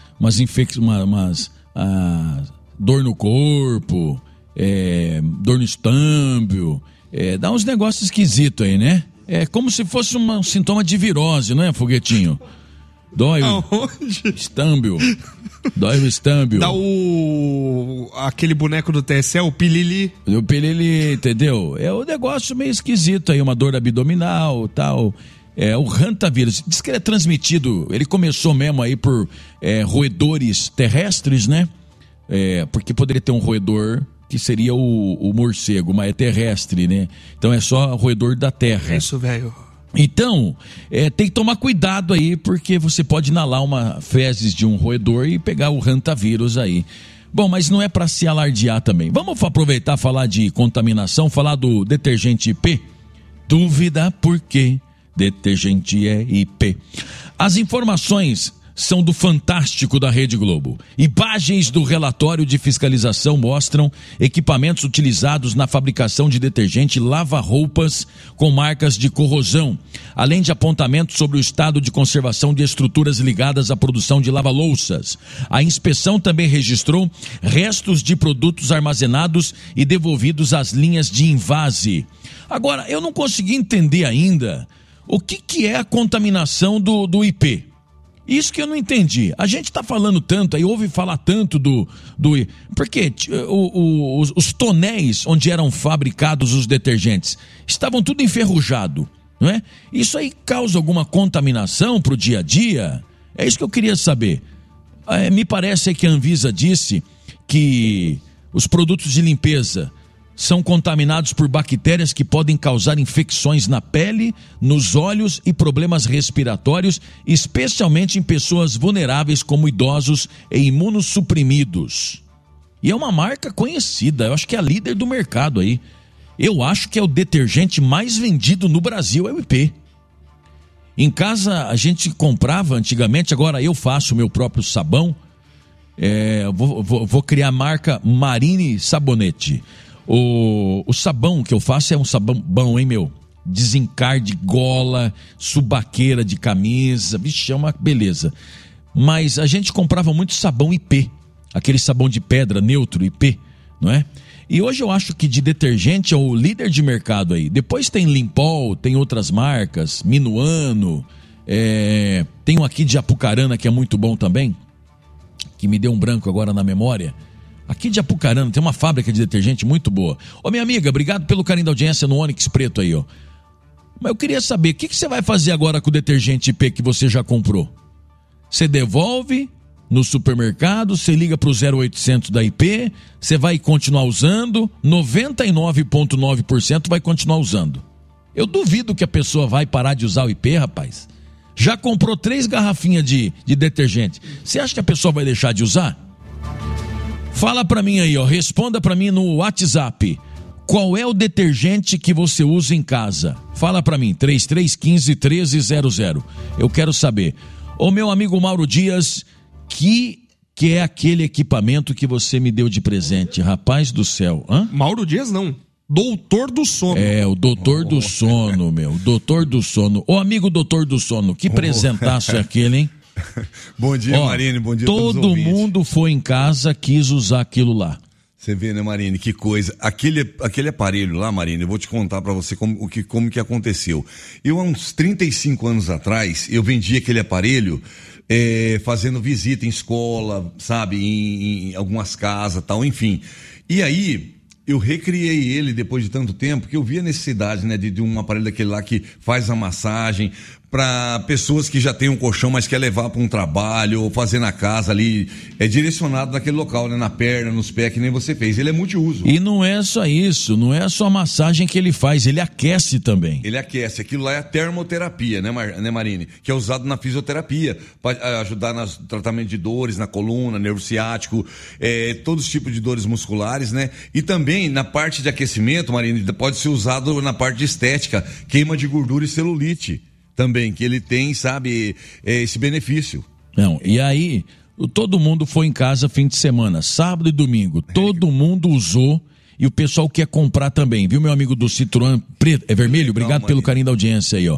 dor no corpo, dor no estômago, dá uns negócios esquisitos aí, né? É como se fosse um sintoma de virose, não é, Foguetinho? Dói Aonde? Estâmbio. Dói o estâmbio. Dá aquele boneco do TSE, o pilili. O pilili, entendeu? É um negócio meio esquisito aí, uma dor abdominal e tal. O hantavírus, diz que ele é transmitido, ele começou mesmo aí por roedores terrestres, né? Porque poderia ter um roedor que seria o morcego, mas é terrestre, né? Então é só roedor da terra. É isso, velho. Então, tem que tomar cuidado aí, porque você pode inalar uma fezes de um roedor e pegar o hantavírus aí. Bom, mas não é para se alardear também. Vamos aproveitar falar de contaminação, falar do detergente IP? Dúvida por quê? Detergente é IP. As informações são do Fantástico da Rede Globo. Imagens do relatório de fiscalização mostram equipamentos utilizados na fabricação de detergente lava-roupas com marcas de corrosão, além de apontamentos sobre o estado de conservação de estruturas ligadas à produção de lava-louças. A inspeção também registrou restos de produtos armazenados e devolvidos às linhas de invase. Agora, eu não consegui entender ainda o que é a contaminação do IP. Isso que eu não entendi. A gente está falando tanto, aí ouve falar tanto do porque os tonéis onde eram fabricados os detergentes estavam tudo enferrujado, não é? Isso aí causa alguma contaminação para o dia a dia? É isso que eu queria saber. Me parece que a Anvisa disse que os produtos de limpeza são contaminados por bactérias que podem causar infecções na pele, nos olhos e problemas respiratórios, especialmente em pessoas vulneráveis como idosos e imunossuprimidos. E é uma marca conhecida, eu acho que é a líder do mercado aí. Eu acho que é o detergente mais vendido no Brasil, é o IP. Em casa a gente comprava antigamente, agora eu faço o meu próprio sabão. Vou criar a marca Marine Sabonete. O sabão que eu faço é um sabão bom, hein, meu? Desencarde, gola, subaqueira de camisa, vixe, é uma beleza. Mas a gente comprava muito sabão IP, aquele sabão de pedra neutro IP, não é? E hoje eu acho que de detergente é o líder de mercado aí. Depois tem Limpol, tem outras marcas, Minuano, tem um aqui de Apucarana que é muito bom também, que me deu um branco agora na memória. Aqui de Apucarana tem uma fábrica de detergente muito boa. Ô, minha amiga, obrigado pelo carinho da audiência no Onix Preto aí, ó. Mas eu queria saber, o que você vai fazer agora com o detergente IP que você já comprou? Você devolve no supermercado, você liga pro 0800 da IP, você vai continuar usando, 99,9% vai continuar usando. Eu duvido que a pessoa vai parar de usar o IP, rapaz. Já comprou 3 garrafinhas de detergente. Você acha que a pessoa vai deixar de usar? Fala pra mim aí, ó, responda pra mim no WhatsApp. Qual é o detergente que você usa em casa? Fala pra mim, 3315-1300. Eu quero saber. Ô, meu amigo Mauro Dias, que é aquele equipamento que você me deu de presente? Rapaz do céu. Hã? Mauro Dias não. Doutor do Sono. É, o Doutor do Sono, meu. Doutor do Sono. Ô, amigo Doutor do Sono, que presentaço é aquele, hein? Bom dia, Marine, bom dia a todos os Todo ouvintes. mundo foi em casa, quis usar aquilo lá. Você vê, né, Marine, que coisa. Aquele aparelho lá, Marine, eu vou te contar pra você como que aconteceu. Eu, há uns 35 anos atrás, eu vendi aquele aparelho fazendo visita em escola, sabe, em algumas casas, tal, enfim. E aí eu recriei ele depois de tanto tempo, que eu vi a necessidade, né, de um aparelho daquele lá que faz a massagem para pessoas que já têm um colchão, mas quer levar para um trabalho ou fazer na casa ali, direcionado naquele local, né, na perna, nos pés, que nem você fez. Ele é multiuso. E não é só isso, não é só a massagem que ele faz, ele aquece também. Ele aquece. Aquilo lá é a termoterapia, né, Marine? Que é usado na fisioterapia, para ajudar no tratamento de dores na coluna, nervo ciático, todos os tipos de dores musculares, né? E também na parte de aquecimento, Marine, pode ser usado na parte de estética, queima de gordura e celulite também, que ele tem, sabe, esse benefício. Não, e aí, todo mundo foi em casa fim de semana, sábado e domingo, todo mundo usou. E o pessoal quer comprar também, viu, meu amigo do Citroën preto, vermelho? Obrigado pelo carinho da audiência aí, ó.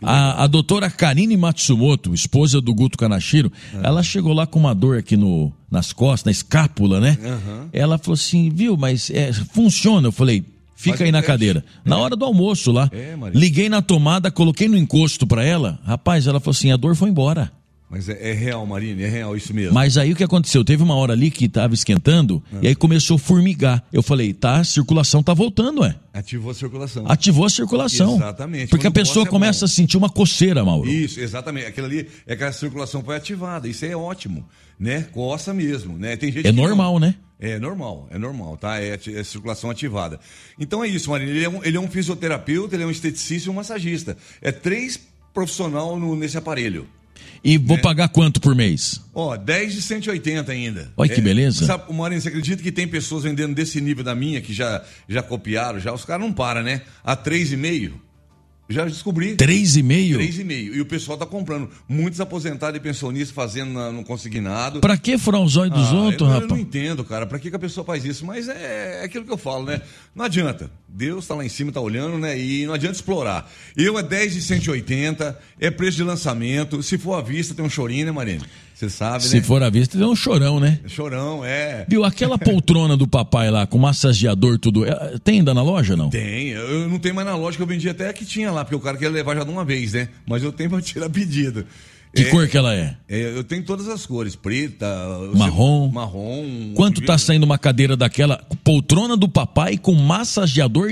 A doutora Karine Matsumoto, esposa do Guto Kanashiro, ela chegou lá com uma dor aqui nas costas, na escápula, né? Ela falou assim, viu, mas funciona. Eu falei, fica aí na cadeira. Na hora do almoço lá, liguei na tomada, coloquei no encosto pra ela, rapaz, ela falou assim, a dor foi embora. Mas é real, Marine, é real, isso mesmo. Mas aí o que aconteceu? Teve uma hora ali que tava esquentando e aí começou a formigar. Eu falei, a circulação tá voltando, Ativou a circulação. Ativou a circulação. Exatamente. Porque a pessoa começa a sentir uma coceira, Mauro. Isso, exatamente. Aquilo ali é que a circulação foi ativada. Isso é ótimo, né? Coça mesmo, né? Tem gente normal, né? É normal, tá? É circulação ativada. Então é isso, Marine. Ele é um fisioterapeuta, ele é um esteticista e um massagista. É 3 profissionais nesse aparelho. E vou pagar quanto por mês? 10 de 180 ainda. Olha que beleza. Sabe, Marinho, você acredita que tem pessoas vendendo desse nível da minha, que já copiaram, os caras não param, né? A 3,5. Já descobri. 3,5? 3,5. E o pessoal tá comprando. Muitos aposentados e pensionistas fazendo no consignado. Pra que furar os olhos dos outros, rapaz? Eu não entendo, cara. Pra que a pessoa faz isso? Mas é aquilo que eu falo, né? Não adianta. Deus tá lá em cima, tá olhando, né? E não adianta explorar. Eu é 10 de 180, é preço de lançamento. Se for à vista, tem um chorinho, né, Marina? Você sabe, né? Se for à vista, tem um chorão, né? Chorão, é. Viu, aquela poltrona do papai lá, com massageador, tudo, tem ainda na loja, não? Tem. Eu não tenho mais na loja, que eu vendi até a que tinha lá, porque o cara queria levar já de uma vez, né? Mas eu tenho pra tirar pedido. Que cor que ela é? Eu tenho todas as cores, preta, marrom. Marrom. Quanto tá saindo uma cadeira daquela poltrona do papai com massageador